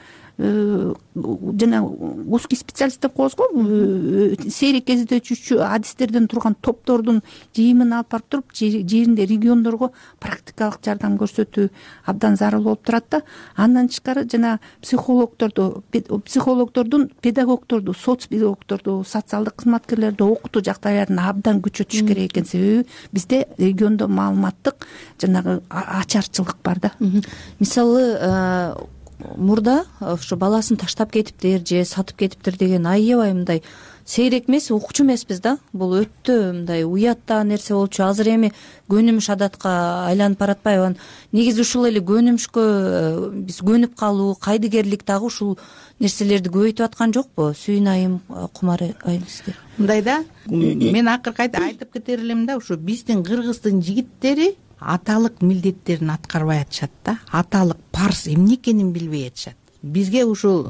жана узкий специалист деп коебуз го, сейрек кездечүүчү адистерден турган топтордун жыйымын алып барып туруп, жеринде региондорго практикалык жардам көрсөтүү абдан зарыл болуп турат да. Андан тышкары жана психологдорду, психологдордун, педагогдорду, соц педагогдорду, социалдык кызматкерлерди окутуу жагдайларын абдан күчөтүш керек экен. Себеби бизде региондо маалыматтык жанагы ачарчылык бар да. Мисалы, мурда ушу баласын таштап кетиптир же сатып кетиптир деген аябай мындай сейрек эмес, укчу эмеспиз да. Бул өтө мындай уятта нерсе болчу. Азыр эми көнүмүш адатка айланып баратпайбы? Негизи ушул эле көнүмүшкө биз көнүп калуу, кайдыгерлик дагы ушул нерселерди көбөйтүп аткан жокпу? Сүйүнайым, Кумар айым сиздер. Мындай да, мен акыркы айтып кетер элем да, ушу биздин Кыргыздын жигиттери аталык милдеттерин аткарбай атышат да. Аталык парз эмне экенин билбей атышат. Бизге ушул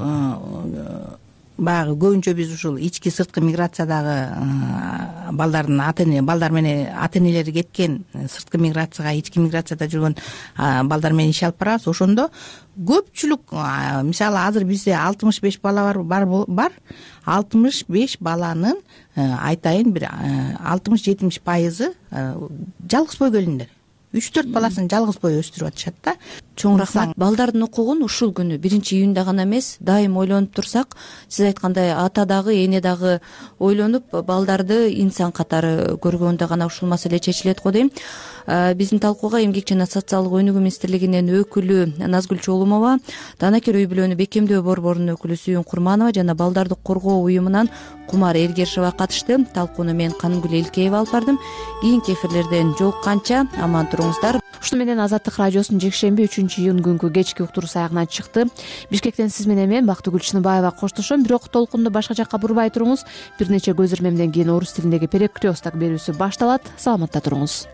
баягы көбүнчө биз ушул ички сырткы миграциядагы балдардын ата-эне, балдар менен ата-энелери кеткен, сырткы миграцияга, ички миграцияда жүргөн балдар менен иш алып барабыз. Ошондо көпчүлүк, мисалы азыр бизде алтымыш беш бала бар бар. алтымыш беш баланын айтайын бир алтымыш жетимиш пайызы жалгыз бой келиндер. үч төрт баласын жалгыз бой өстүрүп атышат да. чоң рахмат. Балдардын укугун ушул күнү биринчи июнда гана эмес, дайым ойлонуп турсак, сиз айткандай ата дагы эне дагы ойлонуп балдарды инсан катары көргөндө гана ушул маселе чечилет го дейм. Биздин талкууга эмгек жана социалдык өнүгүү министрлигинин өкүлү Назгүл Чоолумова, Данакер үй бүлөнү бекемдөө борборунун өкүлү Сүйүн Курманова жана балдарды коргоо уюмунан Кумар Эргешова катышты. Талкууну мен Канымгүл Элкеева алып бардым. Кийинки эфирлерден жолукканча аман туруңуздар. Ушуну менен Азаттык радиосунун жекшемби үчүнчү июнь күнгү кечки уктуруусу аягына чыкты. Бишкектен сиз менен мен Бактыгүл Чыныбаева коштошом. Бирок толкунду башка жакка бурбай туруңуз. Бир нече көз ирмемден кийин орус тилиндеги Перекресток берүүсү башталат. Саламатта туруңуз.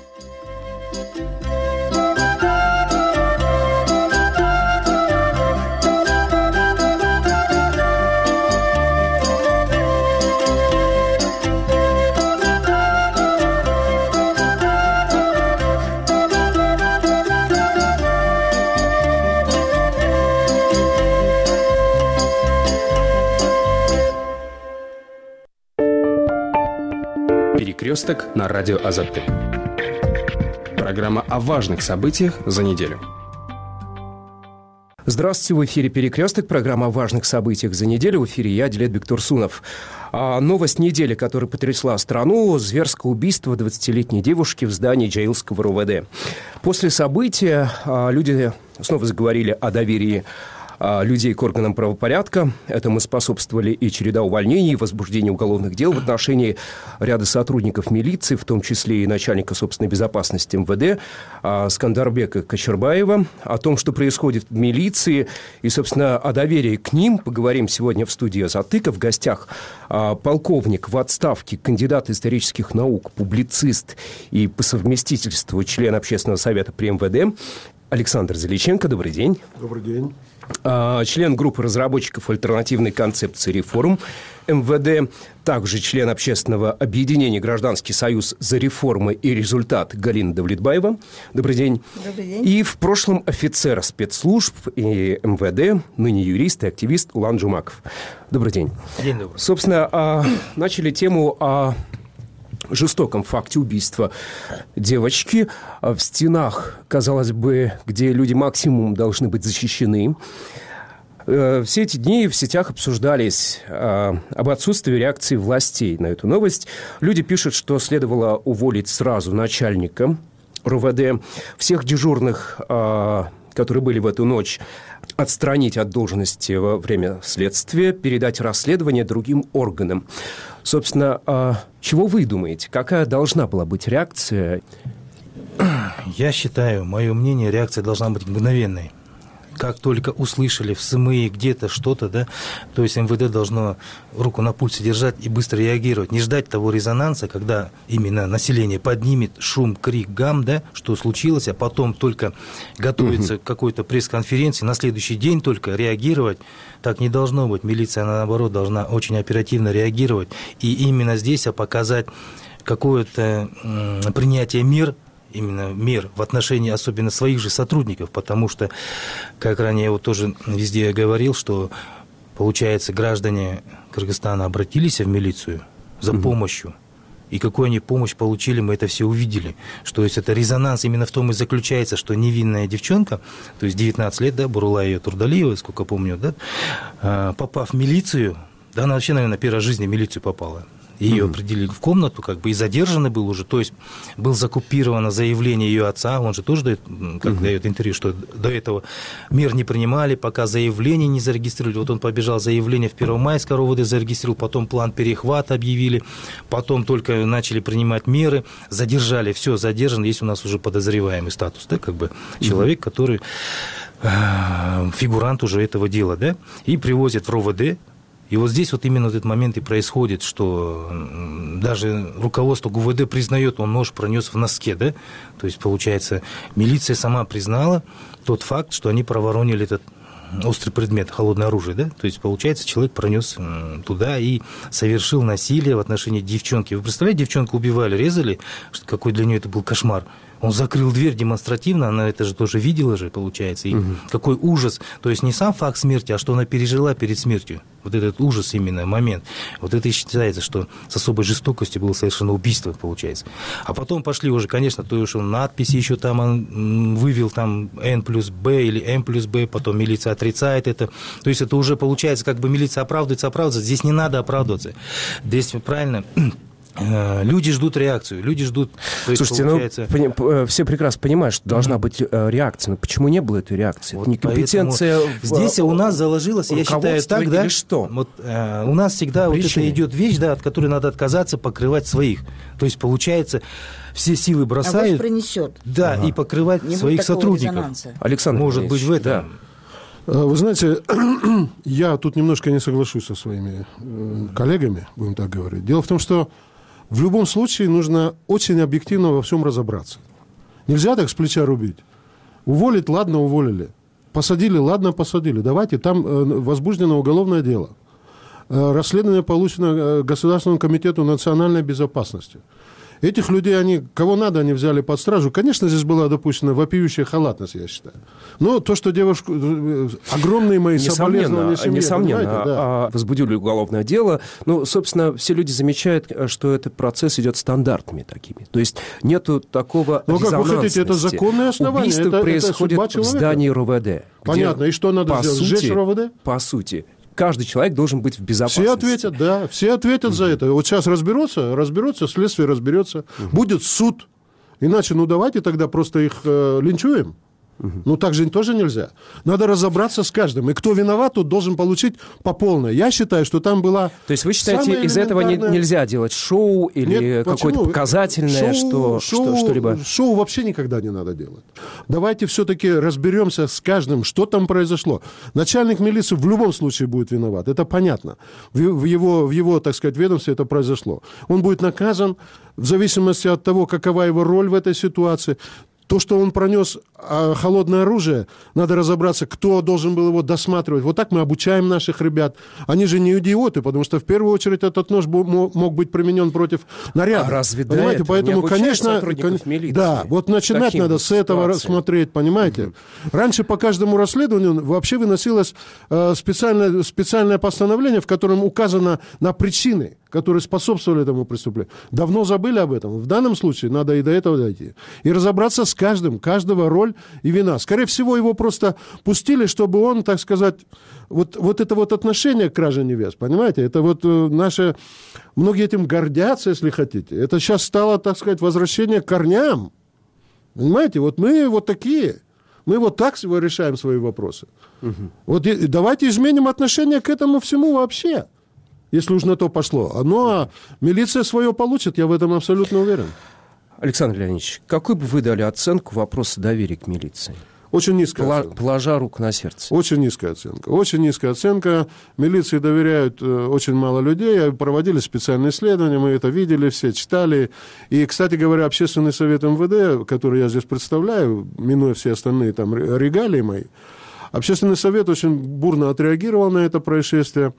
Перекресток на радио Азаттык. Программа о важных событиях за неделю. Здравствуйте, в эфире «Перекресток», программа о важных событиях за неделю. В эфире я, Дилет Бектурсунов. А новость недели, которая потрясла страну: зверское убийство двадцатилетней девушки в здании Джаилского РУВД. После события люди снова заговорили о доверии людей к органам правопорядка. Этому способствовали и череда увольнений, и возбуждение уголовных дел в отношении ряда сотрудников милиции, в том числе и начальника собственной безопасности МВД Скандарбека Кочербаева. О том, что происходит в милиции и, собственно, о доверии к ним, поговорим сегодня в студии Азаттыка. В гостях полковник в отставке, кандидат исторических наук, публицист и по совместительству член Общественного совета при МВД Александр Заличенко. Добрый день. Добрый день. Член группы разработчиков альтернативной концепции реформ МВД, также член общественного объединения «Гражданский союз за реформы и результат» Галина Давлетбаева. Добрый день. Добрый день. И в прошлом офицер спецслужб и МВД, ныне юрист и активист Улан Джумаков. Добрый день. День добрый. Собственно, начали тему о жестоком факте убийства девочки в стенах, казалось бы, где люди максимум должны быть защищены. Все эти дни в сетях обсуждались об отсутствии реакции властей на эту новость. Люди пишут, что следовало уволить сразу начальника РУВД, всех дежурных, которые были в эту ночь, отстранить от должности во время следствия, передать расследование другим органам. Собственно, чего вы думаете? Какая должна была быть реакция? Я считаю, мое мнение, реакция должна быть мгновенной. Как только услышали в СМИ где-то что-то, да, то есть МВД должно руку на пульсе держать и быстро реагировать, не ждать того резонанса, когда именно население поднимет шум, крик, гам, да, что случилось, а потом только готовится к какой-то пресс-конференции, на следующий день только реагировать. Так не должно быть. Милиция, она, наоборот, должна очень оперативно реагировать. И именно здесь показать какое-то принятие мер, именно мер в отношении особенно своих же сотрудников, потому что, как ранее я вот тоже везде говорил, что, получается, граждане Кыргызстана обратились в милицию за угу. помощью, и какую они помощь получили, мы это все увидели, что есть это резонанс именно в том и заключается, что невинная девчонка, то есть девятнадцать лет, да, Бурулая Турдалиева, сколько помню, да, попав в милицию, да, она вообще, наверное, первый раз в жизни в милицию попала. Ее mm-hmm. определили в комнату, как бы, и задержанный был уже, то есть был закупировано заявление ее отца, он же тоже дает, как mm-hmm. дает интервью, что до этого мер не принимали, пока заявление не зарегистрировали. Вот он побежал, заявление в Первомайское РОВД зарегистрировал, потом план перехвата объявили, потом только начали принимать меры, задержали, все, задержан, есть у нас уже подозреваемый статус, да, как бы mm-hmm. человек, который э, фигурант уже этого дела, да, и привозят в РОВД. И вот здесь вот именно этот момент и происходит, что даже руководство ГУВД признает, он нож пронес в носке, да? То есть, получается, милиция сама признала тот факт, что они проворонили этот острый предмет, холодное оружие, да? То есть, получается, человек пронес туда и совершил насилие в отношении девчонки. Вы представляете, девчонку убивали, резали, какой для нее это был кошмар. Он закрыл дверь демонстративно, она это же тоже видела же, получается. И угу. какой ужас. То есть не сам факт смерти, а что она пережила перед смертью. Вот этот ужас именно, момент. Вот это и считается, что с особой жестокостью было совершено убийство, получается. А потом пошли уже, конечно, то, что надписи еще там он вывел, там Н плюс Б или М плюс Б, потом милиция отрицает это. То есть это уже получается, как бы милиция оправдывается, оправдывается. Здесь не надо оправдываться. Здесь правильно... Люди ждут реакцию, люди ждут... Слушайте, есть, получается... ну, все прекрасно понимают, что должна быть реакция, но почему не было этой реакции? Вот некомпетенция... Здесь в... у нас заложилось, я считаю, так, да? Что? Вот, э, у нас всегда вот это идет вещь, да, от которой надо отказаться, покрывать своих. То есть, получается, все силы бросают... А принесет. Да, ага. и покрывать не своих сотрудников. Резонанса. Александр Может быть, в этом... Да. Вы знаете, я тут немножко не соглашусь со своими коллегами, будем так говорить. Дело в том, что в любом случае нужно очень объективно во всем разобраться. Нельзя так с плеча рубить. Уволить, ладно, уволили. Посадили, ладно, посадили. Давайте, там возбуждено уголовное дело. Расследование получено Государственному комитету национальной безопасности. Этих людей, они, кого надо, они взяли под стражу. Конечно, здесь была допущена вопиющая халатность, я считаю. Но то, что девушку... Огромные мои соболезнования семье, несомненно, да. а, возбудили уголовное дело. Ну, собственно, все люди замечают, что этот процесс идет стандартными такими. То есть нету такого резонансности. Ну, как вы хотите, это законное основание. Убийство это, происходит это в здании РОВД. Понятно. И что надо сделать? Сути, Сжечь РОВД? По сути. Каждый человек должен быть в безопасности. Все ответят, да, все ответят mm-hmm. за это. Вот сейчас разберутся, разберутся, следствие разберется, mm-hmm. будет суд. Иначе, ну давайте тогда просто их э, линчуем. Mm-hmm. Ну так же тоже нельзя. Надо разобраться с каждым. И кто виноват, тот должен получить по полной. Я считаю, что там была... То есть вы считаете, из этого не, нельзя делать шоу или Нет, какое-то почему? показательное, шоу, что, шоу, что, что-либо... Шоу вообще никогда не надо делать. Давайте все-таки разберемся с каждым, что там произошло. Начальник милиции в любом случае будет виноват. Это понятно. В, в, его, в его, так сказать, ведомстве это произошло. Он будет наказан в зависимости от того, какова его роль в этой ситуации. То, что он пронес а, холодное оружие, надо разобраться, кто должен был его досматривать. Вот так мы обучаем наших ребят. Они же не идиоты, потому что в первую очередь этот нож мог быть применен против наряда. А разве до понимаете? этого Поэтому, не конечно, кон... милиции? Да, вот начинать Таким надо с этого смотреть, понимаете? Угу. Раньше по каждому расследованию вообще выносилось э, специальное, специальное постановление, в котором указано на причины, которые способствовали этому преступлению. Давно забыли об этом. В данном случае надо и до этого дойти. И разобраться с каждым, каждого роль и вина. Скорее всего, его просто пустили, чтобы он, так сказать, вот, вот это вот отношение к краже невест, понимаете? Это вот э, наше... Многие этим гордятся, если хотите. Это сейчас стало, так сказать, возвращение к корням. Понимаете? Вот мы вот такие. Мы вот так решаем свои вопросы. Угу. Вот и, давайте изменим отношение к этому всему вообще. Если уж на то пошло. Ну, а милиция свое получит, я в этом абсолютно уверен. Александр Леонидович, какую бы вы дали оценку вопроса доверия к милиции? Очень низкая Пла- оценка. Положа руку на сердце. Очень низкая оценка. Очень низкая оценка. Милиции доверяют э, очень мало людей. Проводили специальные исследования, мы это видели, все читали. И, кстати говоря, Общественный совет эм вэ дэ, который я здесь представляю, минуя все остальные там регалии мои, Общественный совет очень бурно отреагировал на это происшествие.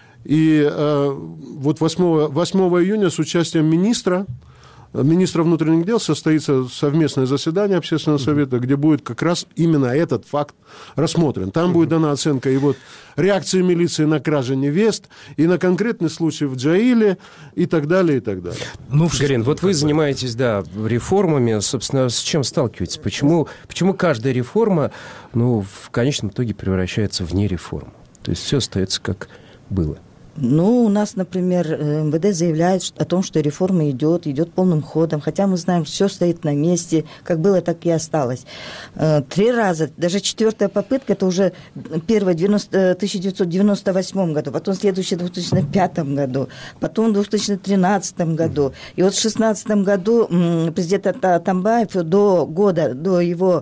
И э, вот восьмого июня с участием министра, министра внутренних дел состоится совместное заседание Общественного совета, где будет как раз именно этот факт рассмотрен. Там будет дана оценка и вот реакции милиции на кражу невест, и на конкретный случай в Джаиле, и так далее, и так далее. Ну, Гарин, вот вы занимаетесь, да, реформами. Собственно, с чем сталкиваетесь? Почему, почему каждая реформа, ну, в конечном итоге превращается в нереформу? То есть все остается как было. Ну, у нас, например, эм вэ дэ заявляет о том, что реформа идет, идет полным ходом, хотя мы знаем, все стоит на месте, как было, так и осталось. Три раза, даже четвертая попытка, это уже первая в тысяча девятьсот девяносто восьмом году, потом следующая в две тысячи пятом году, потом в две тысячи тринадцатом году. И вот в две тысячи шестнадцатом году президент Атамбаев до года, до его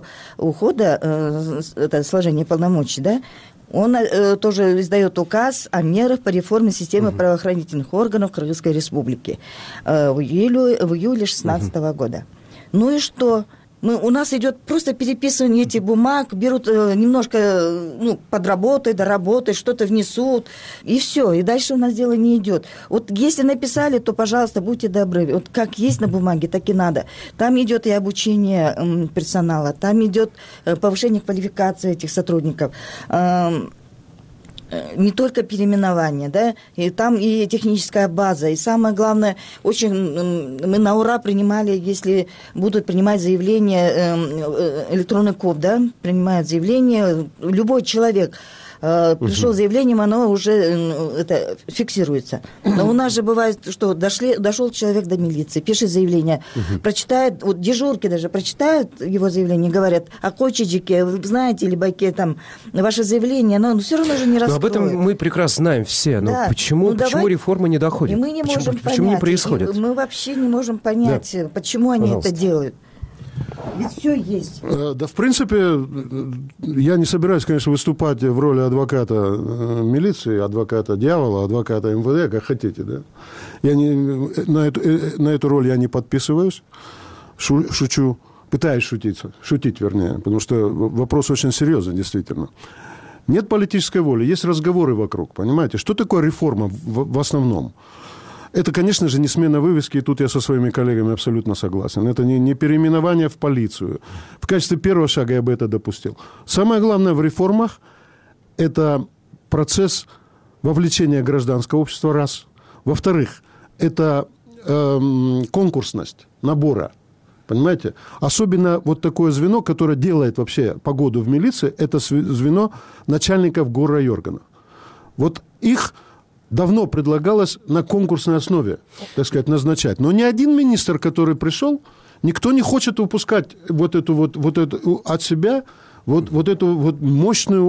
ухода, это сложение полномочий, да, он э, тоже издает указ о мерах по реформе системы uh-huh. правоохранительных органов Кыргызской республики э, в июле, в июле две тысячи шестнадцатого uh-huh. года. Ну и что? Мы, у нас идет просто переписывание этих бумаг, берут э, немножко, ну, подработай, доработай, что-то внесут, и все, и дальше у нас дело не идет. Вот если написали, то, пожалуйста, будьте добры, вот как есть на бумаге, так и надо. Там идет и обучение э, персонала, там идет э, повышение квалификации этих сотрудников. Э, не только переименование, да, и там и техническая база, и самое главное, очень мы на ура принимали, если будут принимать заявление, электронный код, да, принимает заявление, любой человек пришел с заявлением, оно уже это, фиксируется. Но у нас же бывает, что дошли, дошел человек до милиции, пишет заявление, угу. прочитает, вот дежурки даже прочитают его заявление, говорят, а кочеджики, вы знаете, либо какие там ваше заявление, но все равно же не раскроют. Но об этом мы прекрасно знаем все, но да. почему, ну, почему давай... реформа не доходит? И мы не почему, можем почему понять, не происходит? Мы вообще не можем понять, да. почему они Пожалуйста. это делают. Ведь все есть. Да, в принципе, я не собираюсь, конечно, выступать в роли адвоката милиции, адвоката дьявола, адвоката эм вэ дэ, как хотите, да. Я не, на, эту, на эту роль я не подписываюсь, шу, шучу, пытаюсь шутиться, шутить, вернее, потому что вопрос очень серьезный, действительно. Нет политической воли, есть разговоры вокруг, понимаете? Что такое реформа в, в основном? Это, конечно же, не смена вывески, и тут я со своими коллегами абсолютно согласен. Это не, не переименование в полицию. В качестве первого шага я бы это допустил. Самое главное в реформах – это процесс вовлечения гражданского общества, раз. Во-вторых, это э, конкурсность набора. Понимаете? Особенно вот такое звено, которое делает вообще погоду в милиции, это звено начальников горрайорганов. Вот их... давно предлагалось на конкурсной основе, так сказать, назначать. Но ни один министр, который пришел, никто не хочет выпускать вот эту вот, вот эту от себя вот, вот эту вот мощную,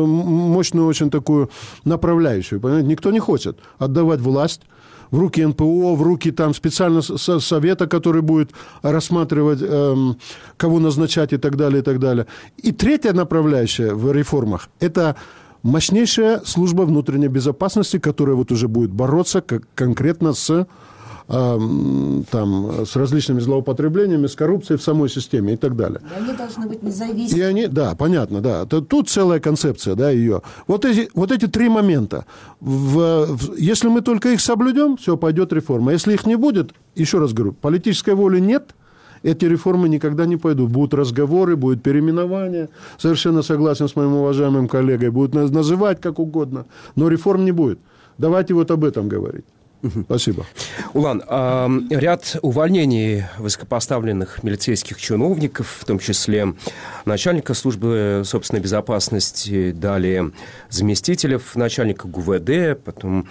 мощную очень такую направляющую. Понимаете? Никто не хочет отдавать власть в руки эн пэ о, в руки там специально совета, который будет рассматривать, эм, кого назначать и так далее, и так далее. И третья направляющая в реформах – это мощнейшая служба внутренней безопасности, которая вот уже будет бороться как конкретно с, э, там, с различными злоупотреблениями, с коррупцией в самой системе и так далее. И они должны быть независимы. И они, да, понятно, да. Тут целая концепция, да, ее. Вот эти, вот эти три момента. В, в, если мы только их соблюдем, все, пойдет реформа. Если их не будет, еще раз говорю, политической воли нет, эти реформы никогда не пойдут. Будут разговоры, будет переименование. Совершенно согласен с моим уважаемым коллегой. Будут называть как угодно. Но реформ не будет. Давайте вот об этом говорить. Спасибо. Улан, а ряд увольнений высокопоставленных милицейских чиновников, в том числе начальника службы собственной безопасности, далее заместителей начальника гэ у вэ дэ, потом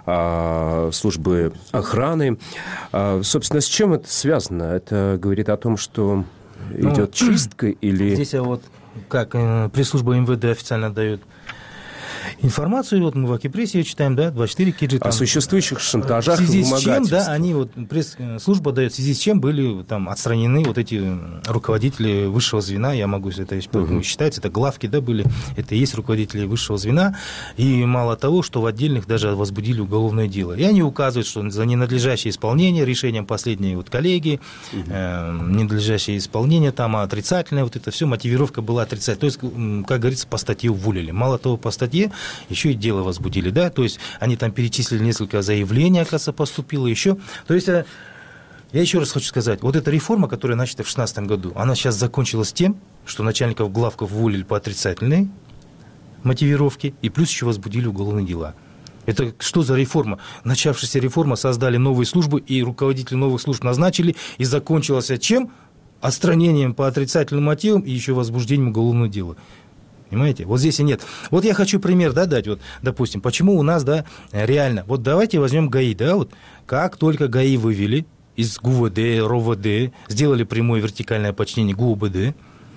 а, службы охраны. А, собственно, с чем это связано? Это говорит о том, что идет ну, чистка или... Здесь вот как пресс-служба эм вэ дэ официально дает информацию, вот мы в Акипрессе ее читаем, да, двадцать четыре киджи. О существующих шантажах и вымогательствах. В связи с чем, да, они, вот, пресс-служба дает, в связи с чем были там отстранены вот эти руководители высшего звена, я могу это uh-huh. считать, это главки, да, были, это и есть руководители высшего звена, и мало того, что в отдельных даже возбудили уголовное дело. И они указывают, что за ненадлежащее исполнение решением последней вот коллегии, uh-huh. э, ненадлежащее исполнение, там отрицательное, вот это все, мотивировка была отрицательная. То есть, как говорится, по статье уволили. Мало того, по статье еще и дело возбудили, да, то есть они там перечислили несколько заявлений, оказывается, поступило еще. То есть я еще раз хочу сказать, вот эта реформа, которая начата в две тысячи шестнадцатом году, она сейчас закончилась тем, что начальников главков уволили по отрицательной мотивировке и плюс еще возбудили уголовные дела. Это что за реформа? Начавшаяся реформа, создали новые службы, и руководители новых служб назначили, и закончилась чем? Отстранением по отрицательным мотивам и еще возбуждением уголовного дела. Понимаете? Вот здесь и нет. Вот я хочу пример, да, дать, вот, допустим, почему у нас, да, реально, вот давайте возьмем ГАИ, да, вот, как только ГАИ вывели из гэ у вэ дэ, эр о вэ дэ, сделали прямое вертикальное подчинение гэ у бэ дэ,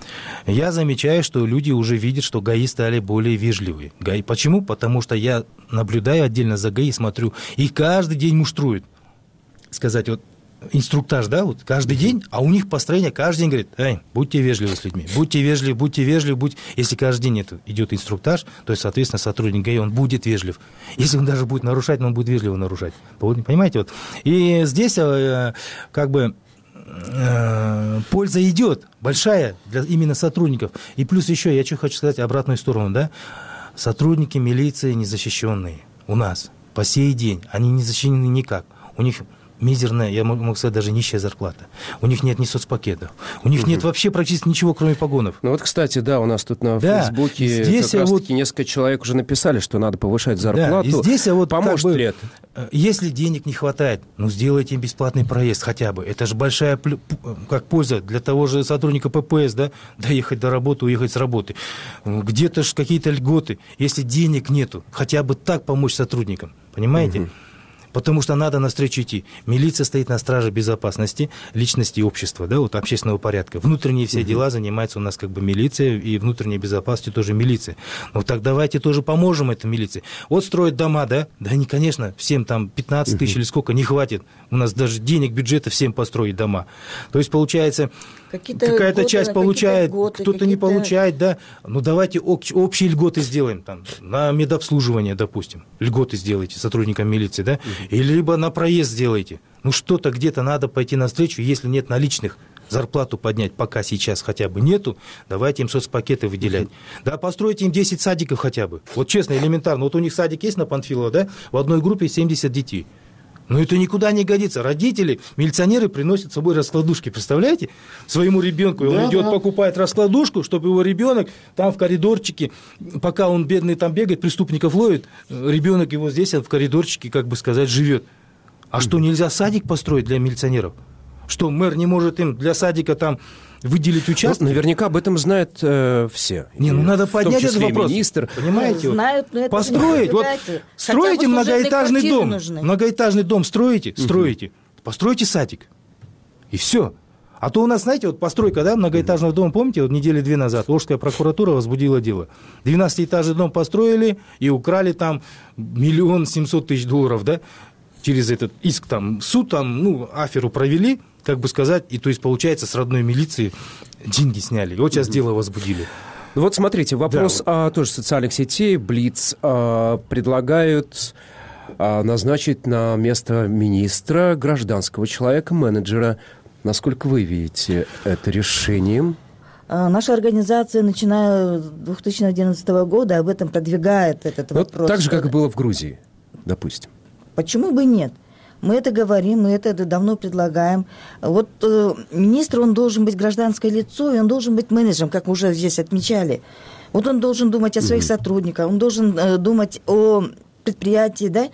я замечаю, что люди уже видят, что ГАИ стали более вежливые. ГАИ. Почему? Потому что я наблюдаю отдельно за ГАИ, смотрю, их каждый день муштруют. Сказать, вот, инструктаж, да, вот каждый день, а у них построение каждый день говорит, эй, будьте вежливы с людьми, будьте вежливы, будьте вежливы, будьте... Если каждый день это идет инструктаж, то, соответственно, сотрудник ГАИ, он будет вежлив. Если он даже будет нарушать, но он будет вежливо нарушать. Понимаете, вот. И здесь как бы э, польза идет, большая для именно сотрудников. И плюс еще, я что хочу сказать, обратную сторону, да, сотрудники милиции незащищенные у нас по сей день, они не защищены никак. У них мизерная, я могу сказать, даже нищая зарплата. У них нет ни соцпакетов. У них угу. нет вообще практически ничего, кроме погонов. Ну вот, кстати, да, у нас тут на да. Фейсбуке здесь как раз-таки вот... несколько человек уже написали, что надо повышать зарплату. Да. И здесь вот поможет как бы, ли это? Если денег не хватает, ну сделайте им бесплатный проезд хотя бы. Это же большая как польза для того же сотрудника ППС, да, доехать до работы, уехать с работы. Где-то же какие-то льготы. Если денег нету, хотя бы так помочь сотрудникам. Понимаете? Угу. Потому что надо навстречу идти. Милиция стоит на страже безопасности, личности и общества, да, вот общественного порядка. Внутренние все uh-huh. дела занимается у нас как бы милиция, и внутренней безопасностью тоже милиция. Ну так давайте тоже поможем этой милиции. Вот строят дома, да? Да не, конечно, всем там пятнадцать uh-huh. тысяч или сколько не хватит. У нас даже денег, бюджета всем построить дома. То есть получается... Какие-то какая-то льготы, часть получает, льготы, кто-то не получает, да. Ну, давайте общие льготы сделаем там, на медобслуживание, допустим. Льготы сделайте сотрудникам милиции, да. Угу. Или либо на проезд сделайте. Ну, что-то где-то надо пойти навстречу, если нет наличных, зарплату поднять, пока сейчас хотя бы нету, давайте им соцпакеты выделять. Угу. Да, постройте им десять садиков хотя бы. Вот честно, элементарно. Вот у них садик есть на Панфилова, да, в одной группе семьдесят детей. Но это никуда не годится. Родители, милиционеры приносят с собой раскладушки, представляете? Своему ребенку. И он да, идет, да. покупает раскладушку, чтобы его ребенок там в коридорчике, пока он бедный там бегает, преступников ловит, ребенок его здесь в коридорчике, как бы сказать, живет. А что, нельзя садик построить для милиционеров? Что, мэр не может им для садика там выделить участок? Ну, наверняка об этом знают э, все. Не, ну надо поднять этот вопрос. Министр. Понимаете? Ну, знают, но это построить. Вот, строите многоэтажный дом. Нужны. Многоэтажный дом строите, строите. Угу. Постройте садик. И все. А то у нас, знаете, вот постройка, да, многоэтажного дома, помните, вот недели две назад Волжская прокуратура возбудила дело. двенадцатиэтажный дом построили и украли там миллион семьсот тысяч долларов, да, через этот иск там, суд там, ну, аферу провели, как бы сказать, и то есть, получается, с родной милиции деньги сняли. И вот сейчас mm-hmm. дело возбудили. Ну вот смотрите, вопрос да. а, тоже социальных сетей. Блиц а, предлагают а, назначить на место министра гражданского человека, менеджера. Насколько вы видите это решением? Наша организация, начиная с две тысячи одиннадцатого года, об этом продвигает этот вот вопрос. Так же, как и было в Грузии, допустим. Почему бы нет? Мы это говорим, мы это давно предлагаем. Вот э, министр, он должен быть гражданское лицо, и он должен быть менеджером, как мы уже здесь отмечали. Вот он должен думать о своих mm-hmm. сотрудниках, он должен э, думать о предприятии, да,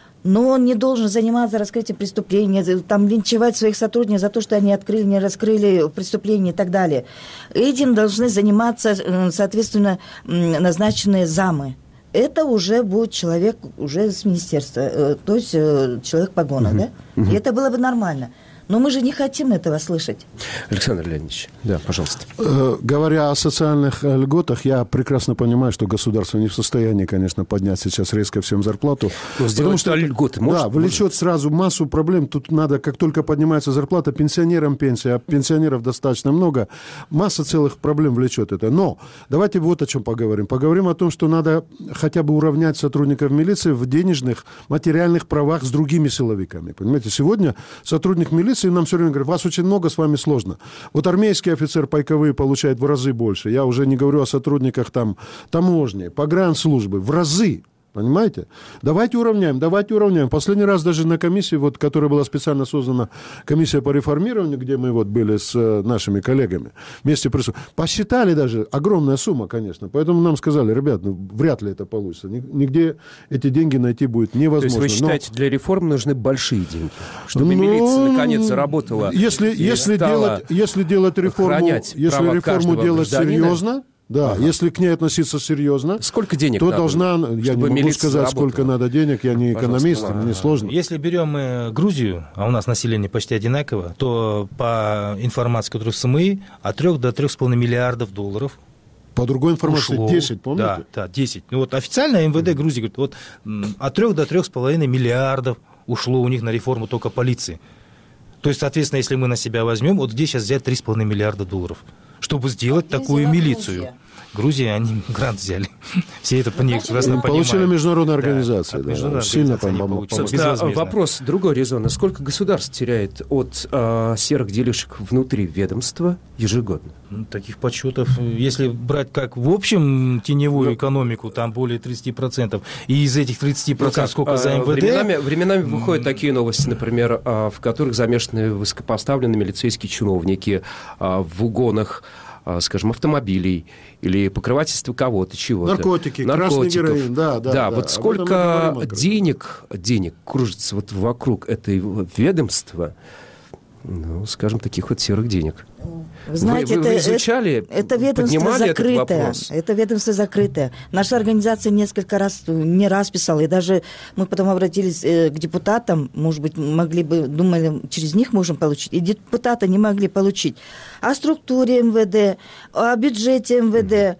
но он не должен заниматься раскрытием преступления, там линчевать своих сотрудников за то, что они открыли, не раскрыли преступления и так далее. Этим должны заниматься, э, соответственно, назначенные замы. Это уже будет человек уже с министерства, то есть человек погона, угу, да? Угу. И это было бы нормально. Но мы же не хотим этого слышать. Александр Леонидович, да, пожалуйста. Э, говоря о социальных льготах, я прекрасно понимаю, что государство не в состоянии, конечно, поднять сейчас резко всем зарплату. Но сделать что льготы может? Да, влечет может. Сразу массу проблем. Тут надо, как только поднимается зарплата, пенсионерам пенсия, а пенсионеров достаточно много, масса целых проблем влечет это. Но давайте вот о чем поговорим. Поговорим о том, что надо хотя бы уравнять сотрудников милиции в денежных, материальных правах с другими силовиками. Понимаете, сегодня сотрудник милиции и нам все время говорят, вас очень много, с вами сложно. Вот армейский офицер пайковые получает в разы больше. Я уже не говорю о сотрудниках там таможни, погранслужбы, в разы. Понимаете? Давайте уравняем, давайте уравняем. Последний раз даже на комиссии, вот, которая была специально создана, комиссия по реформированию, где мы вот были с э, нашими коллегами, вместе присутствовали, посчитали даже, огромная сумма, конечно, поэтому нам сказали, ребят, ну, вряд ли это получится, нигде эти деньги найти будет невозможно. То есть вы считаете, но... для реформ нужны большие деньги, чтобы ну, милиция наконец заработала? Если, если, делать, если делать реформу, если реформу делать серьезно, да, ага. если к ней относиться серьезно, сколько денег то надо, должна, я не могу сказать, заработала. Сколько надо денег, я не экономист, Пожалуйста, мне сложно. Если берем мы Грузию, а у нас население почти одинаково, то по информации, которую в СМИ, от трёх до трёх с половиной миллиардов долларов. По другой информации ушло. десять, помните? Да, да, десять. Ну, вот официально МВД Грузии говорит, вот от трёх до трёх с половиной миллиардов ушло у них на реформу только полиции. То есть, соответственно, если мы на себя возьмем, вот где сейчас взять три с половиной миллиарда долларов, чтобы сделать а такую милицию? Грузия, они грант взяли. Все это прекрасно понимают. Получили международные организации. Да, да, сильно помогли. Собственно, вопрос другой резонный. Сколько государств теряет от э, серых делишек внутри ведомства ежегодно? Ну, таких подсчетов, если брать как в общем теневую экономику, там более тридцать процентов, и из этих тридцати процентов ну, сколько за эм вэ дэ... Временами, временами выходят такие новости, например, в которых замешаны высокопоставленные милицейские чиновники в угонах, скажем, автомобилей или покрывательство кого-то, чего-то. Наркотики, красный героин, да, да. Да, да. вот сколько денег, денег кружится вот вокруг этого ведомства, ну, скажем, таких вот серых денег. Вы знаете, вы, вы, это, вы изучали, это ведомство закрытое. Это ведомство закрытое. Наша организация несколько раз, не раз писала, и даже мы потом обратились к депутатам, может быть, могли бы, думали, через них можем получить, и депутаты не могли получить о структуре эм вэ дэ, о бюджете эм вэ дэ,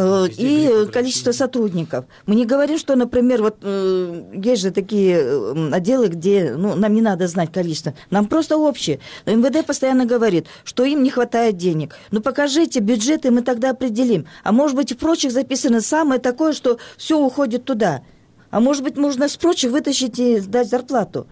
и количество сотрудников. Мы не говорим, что, например, вот есть же такие отделы, где ну, нам не надо знать количество, нам просто общее. Но эм вэ дэ постоянно говорит, что им не хватает денег. Ну покажите бюджеты, мы тогда определим. А может быть, в прочих записано самое такое, что все уходит туда. А может быть, можно с прочих вытащить и дать зарплату.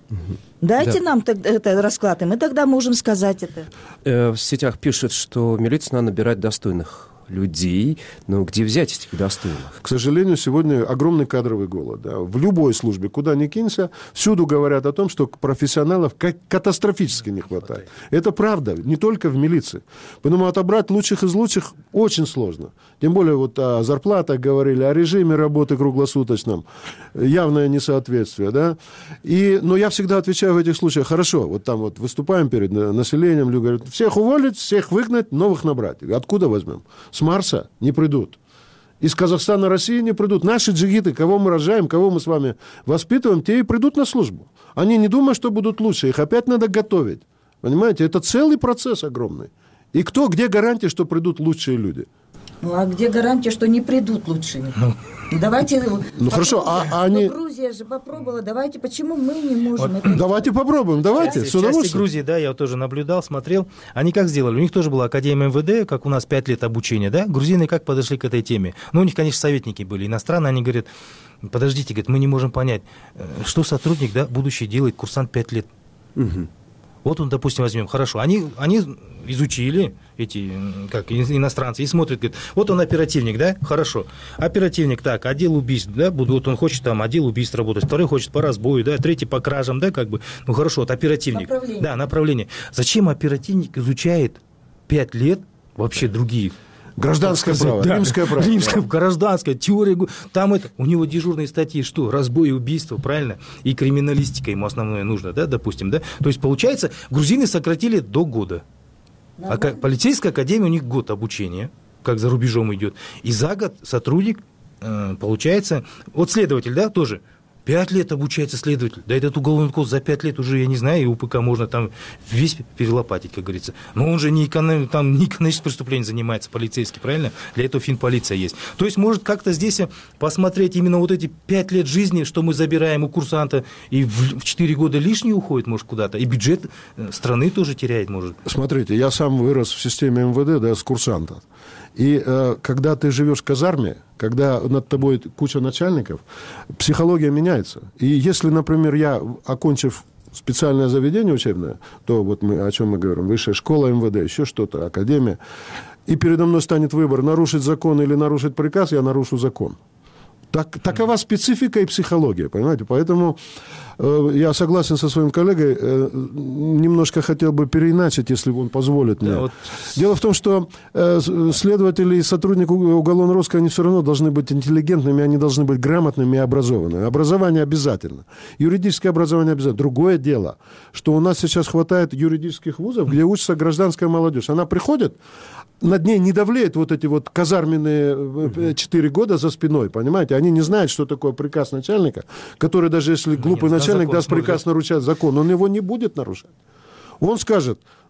Дайте да. нам тогда это расклад, и мы тогда можем сказать это. Э, в сетях пишут, что милицию надо набирать достойных людей, но где взять этих достойных? К сожалению, сегодня огромный кадровый голод. Да. В любой службе, куда ни кинься, всюду говорят о том, что профессионалов катастрофически не хватает. Это правда, не только в милиции. Поэтому отобрать лучших из лучших очень сложно. Тем более вот о зарплатах говорили, о режиме работы круглосуточном. Явное несоответствие. Да. И, но я всегда отвечаю в этих случаях, хорошо, вот там вот выступаем перед населением, люди говорят, всех уволить, всех выгнать, новых набрать. Откуда возьмем? С Марса не придут. Из Казахстана, России не придут. Наши джигиты, кого мы рожаем, кого мы с вами воспитываем, те и придут на службу. Они не думают, что будут лучше. Их опять надо готовить. Понимаете? Это целый процесс огромный. И кто, где гарантия, что придут лучшие люди? Ну, а где гарантия, что не придут лучшие? Ну, давайте... Ну, хорошо, а, а они... Грузия же попробовала, давайте, почему мы не можем? Вот, это... Давайте попробуем, давайте, в части, в части Грузии, да, я тоже наблюдал, смотрел. Они как сделали? У них тоже была академия эм вэ дэ, как у нас пять лет обучения, да? Грузины как подошли к этой теме? Ну, у них, конечно, советники были иностранные, они говорят, подождите, говорят, мы не можем понять, что сотрудник, да, будущий делает, курсант пять лет. Угу. Вот он, допустим, возьмем, хорошо, они, они изучили, эти, как иностранцы, и смотрят, говорят, вот он оперативник, да, хорошо, оперативник, так, отдел убийств, да, вот он хочет там отдел убийств работать, второй хочет по разбою, да, третий по кражам, да, как бы, ну хорошо, вот оперативник. Направление. Да, направление. Зачем оперативник изучает пять лет вообще другие? Гражданское право, да, римское право. Римское, гражданское, теория. Там это, у него дежурные статьи, что? Разбой и убийство, правильно? И криминалистика ему основное нужно, да, допустим, да? То есть, получается, грузины сократили до года. А полицейская академия, у них год обучения, как за рубежом идет. И за год сотрудник, э, получается, вот следователь, да, тоже. Пять лет обучается следователь. Да этот уголовный кодекс за пять лет уже, я не знаю, и у УПК можно там весь перелопатить, как говорится. Но он же не, эконом, там, не экономическим преступлением занимается, полицейский, правильно? Для этого финполиция есть. То есть, может, как-то здесь посмотреть именно вот эти пять лет жизни, что мы забираем у курсанта, и в четыре года лишние уходит, может, куда-то, и бюджет страны тоже теряет, может. Смотрите, я сам вырос в системе эм вэ дэ, да, с курсанта. И э, когда ты живешь в казарме, когда над тобой куча начальников, психология меняется. И если, например, я, окончив специальное заведение учебное, то вот мы, о чем мы говорим, высшая школа эм вэ дэ, еще что-то, академия, и передо мной станет выбор, нарушить закон или нарушить приказ, я нарушу закон. Так, такова специфика и психология, понимаете? Поэтому э, я согласен со своим коллегой, э, немножко хотел бы переиначить, если он позволит мне. Да, вот... Дело в том, что э, следователи и сотрудники уголовного розыска, они все равно должны быть интеллигентными, они должны быть грамотными и образованными. Образование обязательно. Юридическое образование обязательно. Другое дело, что у нас сейчас хватает юридических вузов, где учится гражданская молодежь. Она приходит, над ней не давлеют вот эти вот казарменные четыре года за спиной, понимаете? Они не знают, что такое приказ начальника, который даже если глупый Нет, начальник даст смотрит. приказ нарушать закон, он его не будет нарушать. Он скажет,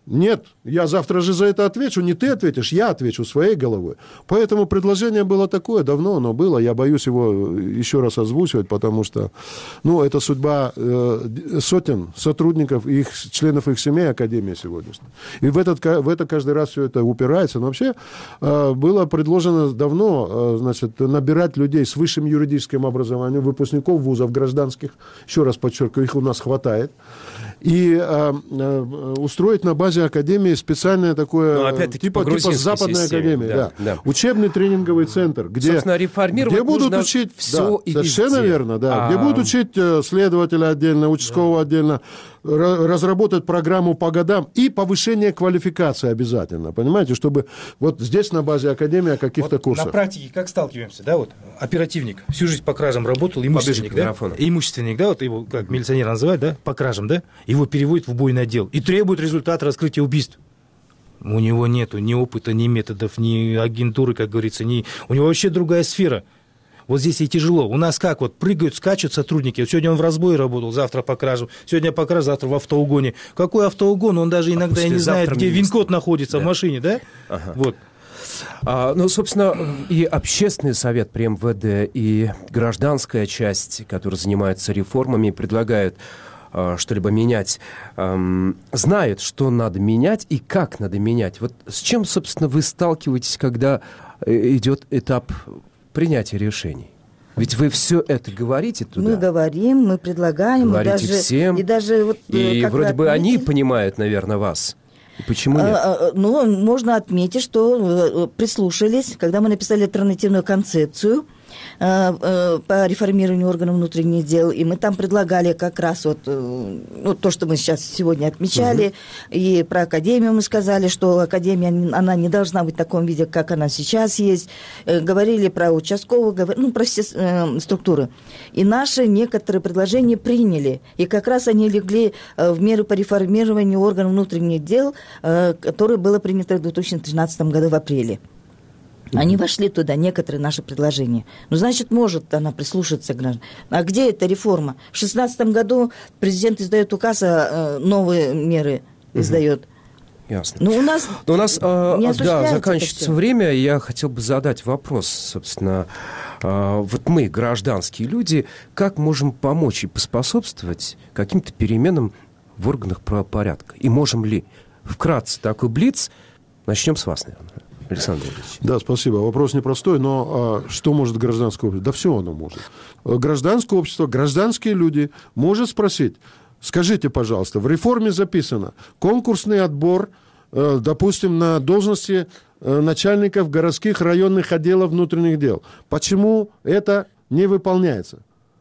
Нет, я завтра же за это отвечу, не ты ответишь, я отвечу своей головой. Поэтому предложение было такое, давно оно было, я боюсь его еще раз озвучивать, потому что, ну, это судьба э, сотен сотрудников и их, членов их семей Академии сегодняшней. И в, этот, в это каждый раз все это упирается. Но вообще э, было предложено давно, э, значит, набирать людей с высшим юридическим образованием, выпускников вузов гражданских, еще раз подчеркиваю, их у нас хватает, и э, э, устроить на базе Академии специальное такое, типа, типа Западная Академия, да, да. Да. Учебный тренинговый центр, где, где будут учить, все да, совершенно везде. Верно, да, а... где будут учить следователя отдельно, участкового да. отдельно, разработать программу по годам и повышение квалификации обязательно, понимаете, чтобы вот здесь на базе Академии о каких-то вот курсах. На практике как сталкиваемся, да, вот оперативник всю жизнь по кражам работал, имущественник, да, имущественник, да, вот его как милиционер называют, да, по кражам, да, его переводят в убойный отдел и требует результата раскрытия убийств. У него нету ни опыта, ни методов, ни агентуры, как говорится, ни... у него вообще другая сфера. Вот здесь и тяжело. У нас как вот прыгают, скачут сотрудники. Вот сегодня он в разбое работал, завтра по кражам. Сегодня по кражам, завтра в автоугоне. Какой автоугон? Он даже иногда а и не знает, где ВИН-код находится да. в машине, да? Ага. Вот. А, ну, собственно, и общественный совет при эм вэ дэ, и гражданская часть, которая занимается реформами, предлагают а, что-либо менять, а, знают, что надо менять и как надо менять. Вот с чем, собственно, вы сталкиваетесь, когда идет этап принятия решений? Ведь вы все это говорите туда. Мы говорим, мы предлагаем. Говорите даже, всем. И, даже, вот, и вроде бы отметили... они понимают, наверное, вас. Почему нет? А, ну, можно отметить, что прислушались, когда мы написали альтернативную концепцию по реформированию органов внутренних дел, и мы там предлагали как раз вот, ну, то, что мы сейчас сегодня отмечали, угу. и про Академию мы сказали, что Академия, она не должна быть в таком виде, как она сейчас есть, говорили про участковых, ну, про все структуры. И наши некоторые предложения приняли, и как раз они легли в меры по реформированию органов внутренних дел, которое было принято в две тысячи тринадцатом году в апреле. Они вошли туда, некоторые наши предложения. Ну, значит, может она прислушаться к гражданам. А где эта реформа? В две тысячи шестнадцатом году президент издает указ, а новые меры издает. Ясно. Но у нас, Но у нас а, да, заканчивается время. Я хотел бы задать вопрос, собственно. А, вот мы, гражданские люди, как можем помочь и поспособствовать каким-то переменам в органах правопорядка? И можем ли? Вкратце такой блиц. Начнем с вас, наверное. Александр Ильич. Да, спасибо. Вопрос непростой, но а, что может гражданское общество? Да все оно может. Гражданское общество, гражданские люди может спросить, скажите, пожалуйста, в реформе записано конкурсный отбор, э, допустим, на должности э, начальников городских районных отделов внутренних дел. Почему это не выполняется?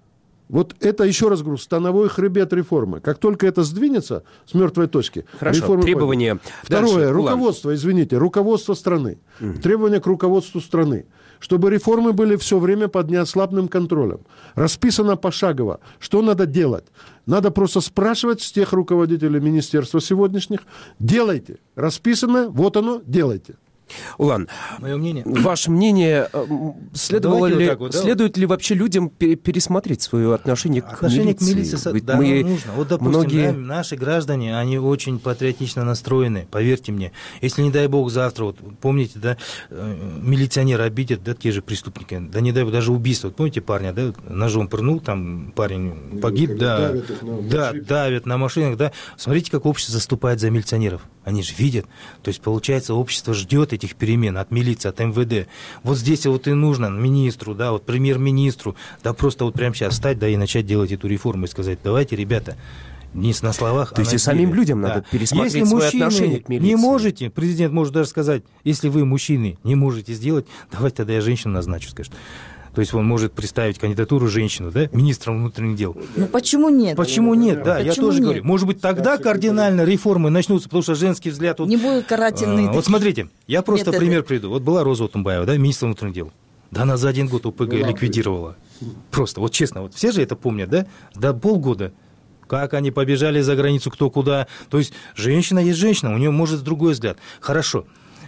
Вот это, еще раз говорю, становой хребет реформы. Как только это сдвинется с мертвой точки... Хорошо, требования... Второе, дальше, руководство, извините, руководство страны. Mm. Требования к руководству страны. Чтобы реформы были все время под неослабным контролем. Расписано пошагово, что надо делать. Надо просто спрашивать с тех руководителей министерства сегодняшних. Делайте. Расписано, вот оно, делайте. Улан, мое мнение. Ваше мнение, следовало ли, вот вот, да? следует ли вообще людям пересмотреть свое отношение, отношение к милиции? Отношение к милиции, Ведь да, мы нужно. Вот, допустим, многие... наши граждане, они очень патриотично настроены, поверьте мне. Если, не дай бог, завтра, вот помните, да, милиционера обидят, да, те же преступники, да, не дай бог, даже убийство. Вот помните парня, да, ножом пырнул, там парень погиб, да, давят на, да, давят на машинах, да. Смотрите, как общество заступает за милиционеров. Они же видят. То есть, получается, общество ждет этих перемен от милиции, от эм вэ дэ. Вот здесь вот и нужно министру, да, вот премьер-министру, да, просто вот прямо сейчас встать, да, и начать делать эту реформу и сказать, давайте, ребята, не на словах, то а есть и самим людям да. надо пересмотреть если свое мужчины отношение к милиции. Не можете, президент может даже сказать, если вы, мужчины, не можете сделать, давайте тогда я женщину назначу, скажет. То есть он может представить кандидатуру женщину, да, министром внутренних дел. Ну почему нет? Почему нет? Да, почему я тоже нет? говорю. Может быть, тогда кардинально реформы начнутся, потому что женский взгляд... Вот, не будет карательный... А, вот смотрите, я просто методы. Пример приведу. Вот была Роза Утумбаева, да, министр внутренних дел. Да она за один год о пэ гэ ликвидировала. Просто, вот честно, вот все же это помнят, да? Да полгода. Как они побежали за границу, кто куда. То есть женщина есть женщина, у нее может другой взгляд. Хорошо.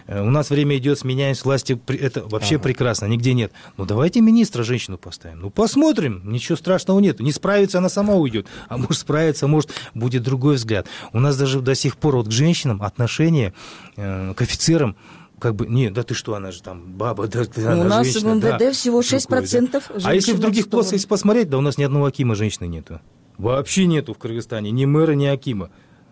У нас время идет, сменяемся власти, это вообще ага. прекрасно, нигде нет. Ну, давайте министра женщину поставим. Ну, посмотрим, ничего страшного нет. Не справится, она сама уйдет. А может справится, может будет другой взгляд. У нас даже до сих пор вот к женщинам отношение э, к офицерам, как бы, нет, да ты что, она же там баба, да, ну, она у нас женщина. в МВД да, всего шесть процентов да. А если в других плоскостях если посмотреть, да у нас ни одного акима женщины нету. Вообще нету в Кыргызстане, ни мэра, ни акима.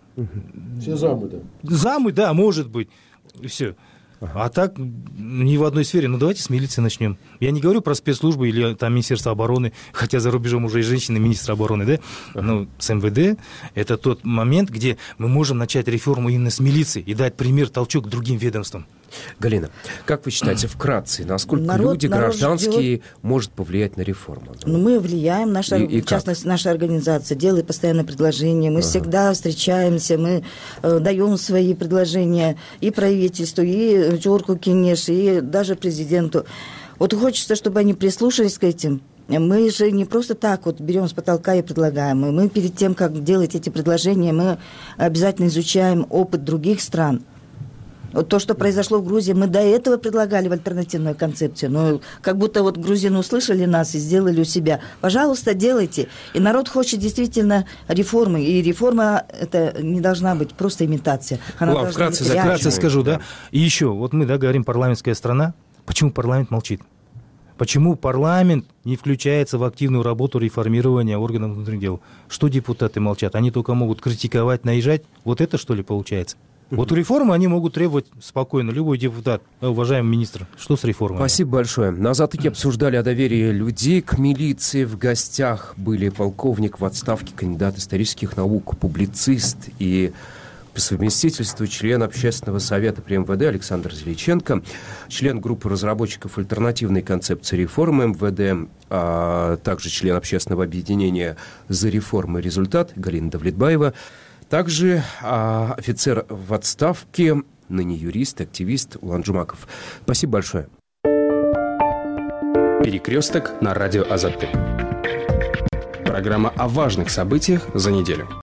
Все замы, да? Замы, да, может быть. И все. А так ни в одной сфере. Ну, давайте с милиции начнем. Я не говорю про спецслужбы или там Министерство обороны, хотя за рубежом уже и женщины министра обороны, да? Ага. Ну, с МВД это тот момент, где мы можем начать реформу именно с милиции и дать пример, толчок другим ведомствам. Галина, как вы считаете, вкратце, насколько народ, люди народ гражданские ждет. может повлиять на реформу? Ну, мы влияем, наша, и, и в частности, наша организация делает постоянные предложения, мы ага. всегда встречаемся, мы э, даем свои предложения и правительству, и Жорку Кенеш, и даже президенту. Вот хочется, чтобы они прислушались к этим. Мы же не просто так вот берем с потолка и предлагаем. Мы перед тем, как делать эти предложения, мы обязательно изучаем опыт других стран. Вот то, что произошло в Грузии, мы до этого предлагали в альтернативную концепцию, но как будто вот грузины услышали нас и сделали у себя. Пожалуйста, делайте. И народ хочет действительно реформы, и реформа это не должна быть просто имитация. Она Лав, вкратце, вкратце скажу, да. И еще, вот мы, да, говорим, парламентская страна. Почему парламент молчит? Почему парламент не включается в активную работу реформирования органов внутренних дел? Что депутаты молчат? Они только могут критиковать, наезжать. Вот это, что ли, получается? Вот реформы они могут требовать спокойно. Любой депутат, уважаемый министр, что с реформой? Спасибо большое. Назад таки обсуждали о доверии людей к милиции. В гостях были полковник в отставке, кандидат исторических наук, публицист и по совместительству член Общественного совета при МВД Александр Зеличенко, член группы разработчиков альтернативной концепции реформы МВД, а также член общественного объединения «За реформы и результат» Галина Давлетбаева. Также а, офицер в отставке, ныне юрист, активист Улан Джумаков. Спасибо большое. Перекресток на радио Азатты. Программа о важных событиях за неделю.